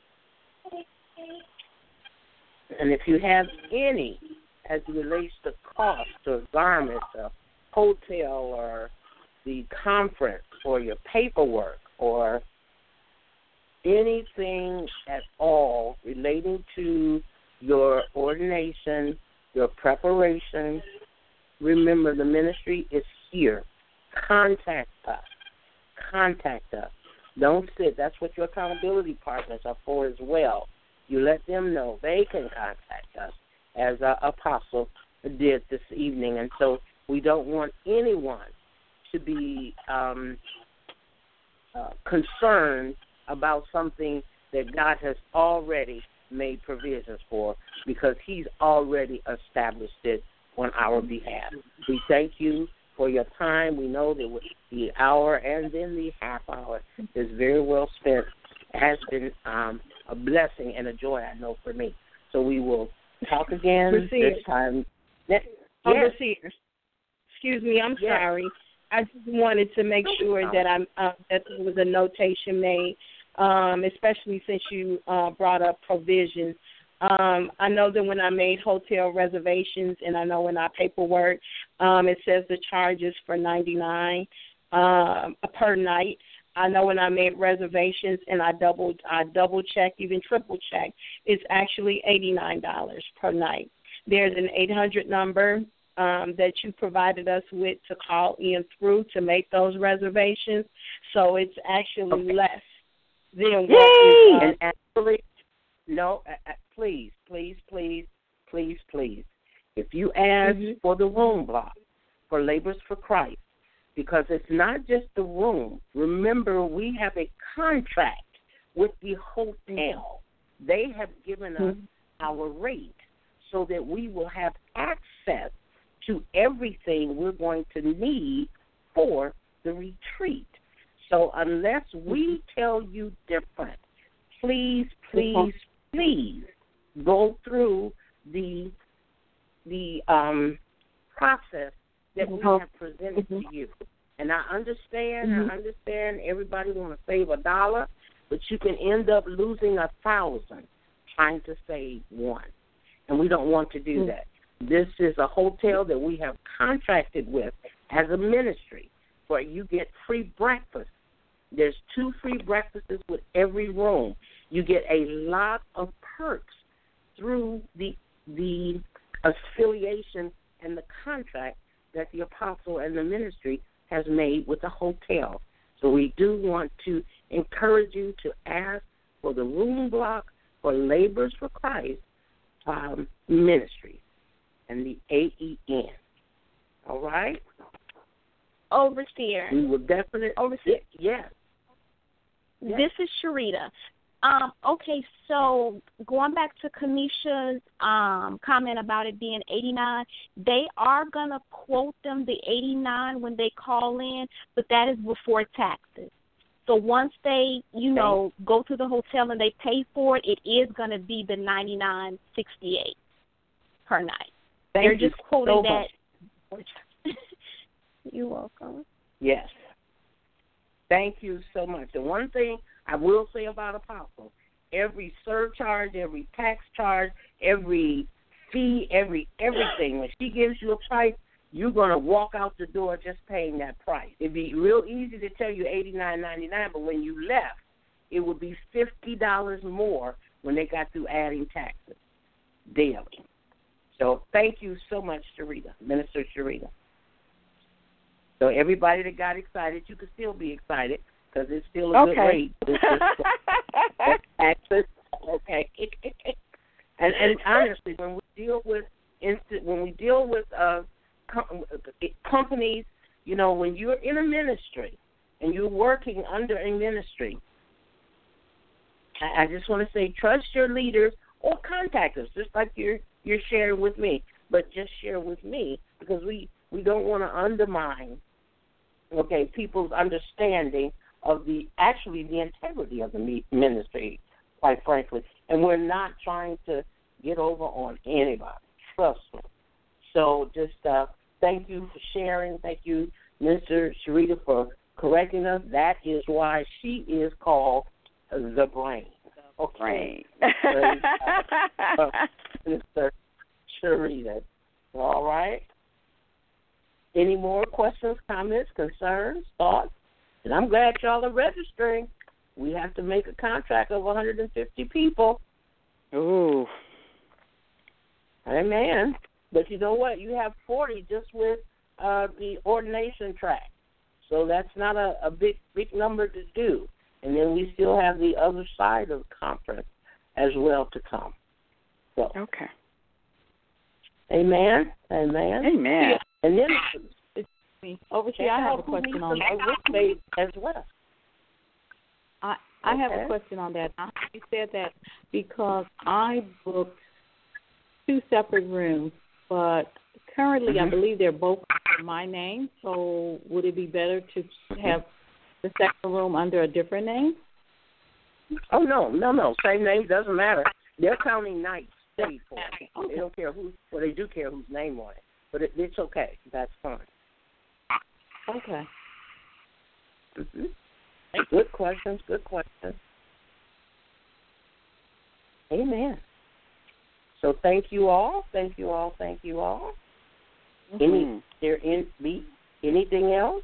and if you have any as it relates to cost or garments or hotel or the conference or your paperwork or anything at all relating to your ordination, your preparation, remember the ministry is here. Contact us. Contact us. Don't sit. That's what your accountability partners are for as well. You let them know they can contact us, as our apostle did this evening. And so we don't want anyone to be um, uh, concerned about something that God has already made provisions for, because he's already established it on our behalf. We thank you for your time. We know that the hour and then the half hour is very well spent. It has been um, a blessing and a joy, I know, for me. So we will talk again Receive. this time. Yes. Overseer, excuse me, I'm yes. sorry. I just wanted to make sure that I'm uh, that there was a notation made, um, especially since you uh, brought up provisions. Um, I know that when I made hotel reservations, and I know in our paperwork, um, it says the charges for ninety-nine um, per night. I know when I made reservations and I double I double checked, even triple checked, it's actually eighty-nine dollars per night. There's an eight hundred number um, that you provided us with to call in through to make those reservations. So it's actually okay. less than what Yay! is, uh, and actually, no, uh, please, please, please, please, please. If you ask mm-hmm. for the room block for Labors for Christ, because it's not just the room. Remember, we have a contract with the hotel. They have given us mm-hmm. our rate so that we will have access to everything we're going to need for the retreat. So unless we tell you different, please, please, please go through the the um, process that we have presented mm-hmm. to you. And I understand, mm-hmm. I understand everybody want to save a dollar, but you can end up losing a thousand trying to save one. And we don't want to do mm-hmm. that. This is a hotel that we have contracted with as a ministry where you get free breakfast. There's two free breakfasts with every room. You get a lot of perks through the the affiliation and the contract that the apostle and the ministry has made with the hotel. So we do want to encourage you to ask for the room block for Labors for Christ um, Ministries and the A E N. All right? Overseer. We will definitely. Overseer. Yes. yes. This is Sharita. Um, okay, so going back to Kanisha's um, comment about it being eighty-nine, they are going to quote them the eighty-nine when they call in, but that is before taxes. So once they, you know, go to the hotel and they pay for it, it is going to be the ninety-nine sixty-eight per night. Thank They're you just quoting so that. much. You're welcome. Yes. Thank you so much. The one thing I will say about Apostle, every surcharge, every tax charge, every fee, every everything, when she gives you a price, you're going to walk out the door just paying that price. It'd be real easy to tell you eighty-nine ninety-nine, but when you left, it would be fifty dollars more when they got through adding taxes daily. So thank you so much, Sharita, Minister Sharita. So everybody that got excited, you can still be excited because it's still a okay. good rate. Access, okay. and and honestly, when we deal with instant, when we deal with uh, com- companies, you know, when you're in a ministry and you're working under a ministry, I, I just want to say, trust your leaders or contact us, just like you're you're sharing with me. But just share with me because we, we don't want to undermine. Okay, people's understanding of the actually the integrity of the ministry, quite frankly, and we're not trying to get over on anybody. Trust me. So just uh, thank you for sharing. Thank you, Mister Sharita, for correcting us. That is why she is called the brain. Okay, brain. uh, Mister Sharita. All right. Any more questions, comments, concerns, thoughts? And I'm glad y'all are registering. We have to make a contract of one hundred fifty people. Ooh. Amen. But you know what? You have forty just with uh, the ordination track. So that's not a, a big, big number to do. And then we still have the other side of the conference as well to come. So. Okay. Amen. Amen. Amen. And then Overseer, I have a question on that as well. I I okay. have a question on that. You said that because I booked two separate rooms, but currently mm-hmm. I believe they're both under my name. So would it be better to have the second room under a different name? Oh no, no, no. Same name doesn't matter. They're counting nights. For it. Okay. They don't care who. Well, they do care whose name on it, but it, it's okay. That's fine. Okay. Mm-hmm. Good questions. Good questions. Amen. So thank you all. Thank you all. Thank you all. Mm-hmm. Any there in be anything else?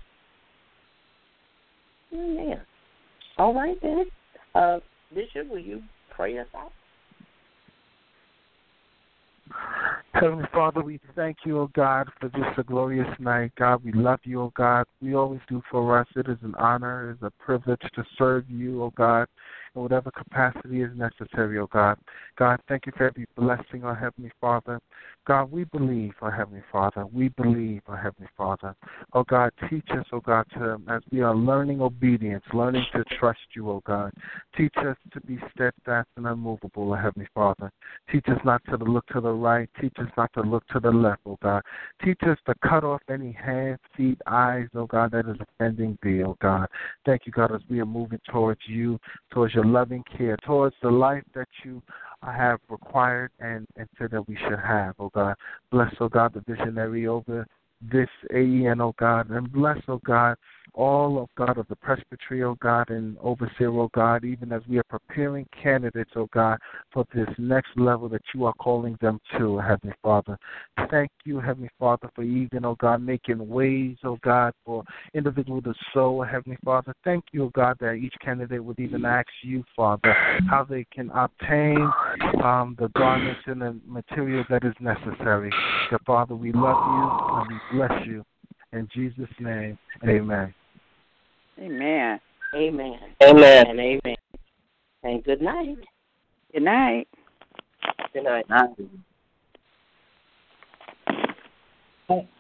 Amen. All right then. Uh, Bishop, will you pray us out? Heavenly Father, we thank you, O God, for this a glorious night. God, we love you, O God. We always do for us. It is an honor, it is a privilege to serve you, O God, in whatever capacity is necessary, O God. God, thank you for every blessing, O Heavenly Father. God, we believe, O Heavenly Father. We believe, O Heavenly Father. O God, teach us, O God, to, as we are learning obedience, learning to trust you, O God. Teach us to be steadfast and unmovable, O Heavenly Father. Teach us not to look to the right. Teach us not to look to the left, O God. Teach us to cut off any hands, feet, eyes, O God, that is offending thee, O God. Thank you, God, as we are moving towards you, towards your loving care, towards the life that you have required and, and said that we should have, oh God. Bless, oh God, the visionary over this A E N, oh God, and bless, oh God, all of God of the presbytery, oh God, and overseer, oh God, even as we are preparing candidates, oh God, for this next level that you are calling them to, Heavenly Father. Thank you, Heavenly Father, for even, oh God, making ways, oh God, for individual to sow, Heavenly Father. Thank you, oh God, that each candidate would even ask you, Father, how they can obtain um, the garments and the material that is necessary. So, Father, we love you and we bless you. In Jesus' name, amen. Amen. Amen. Amen. And amen. And good night. Good night. Good night. Night.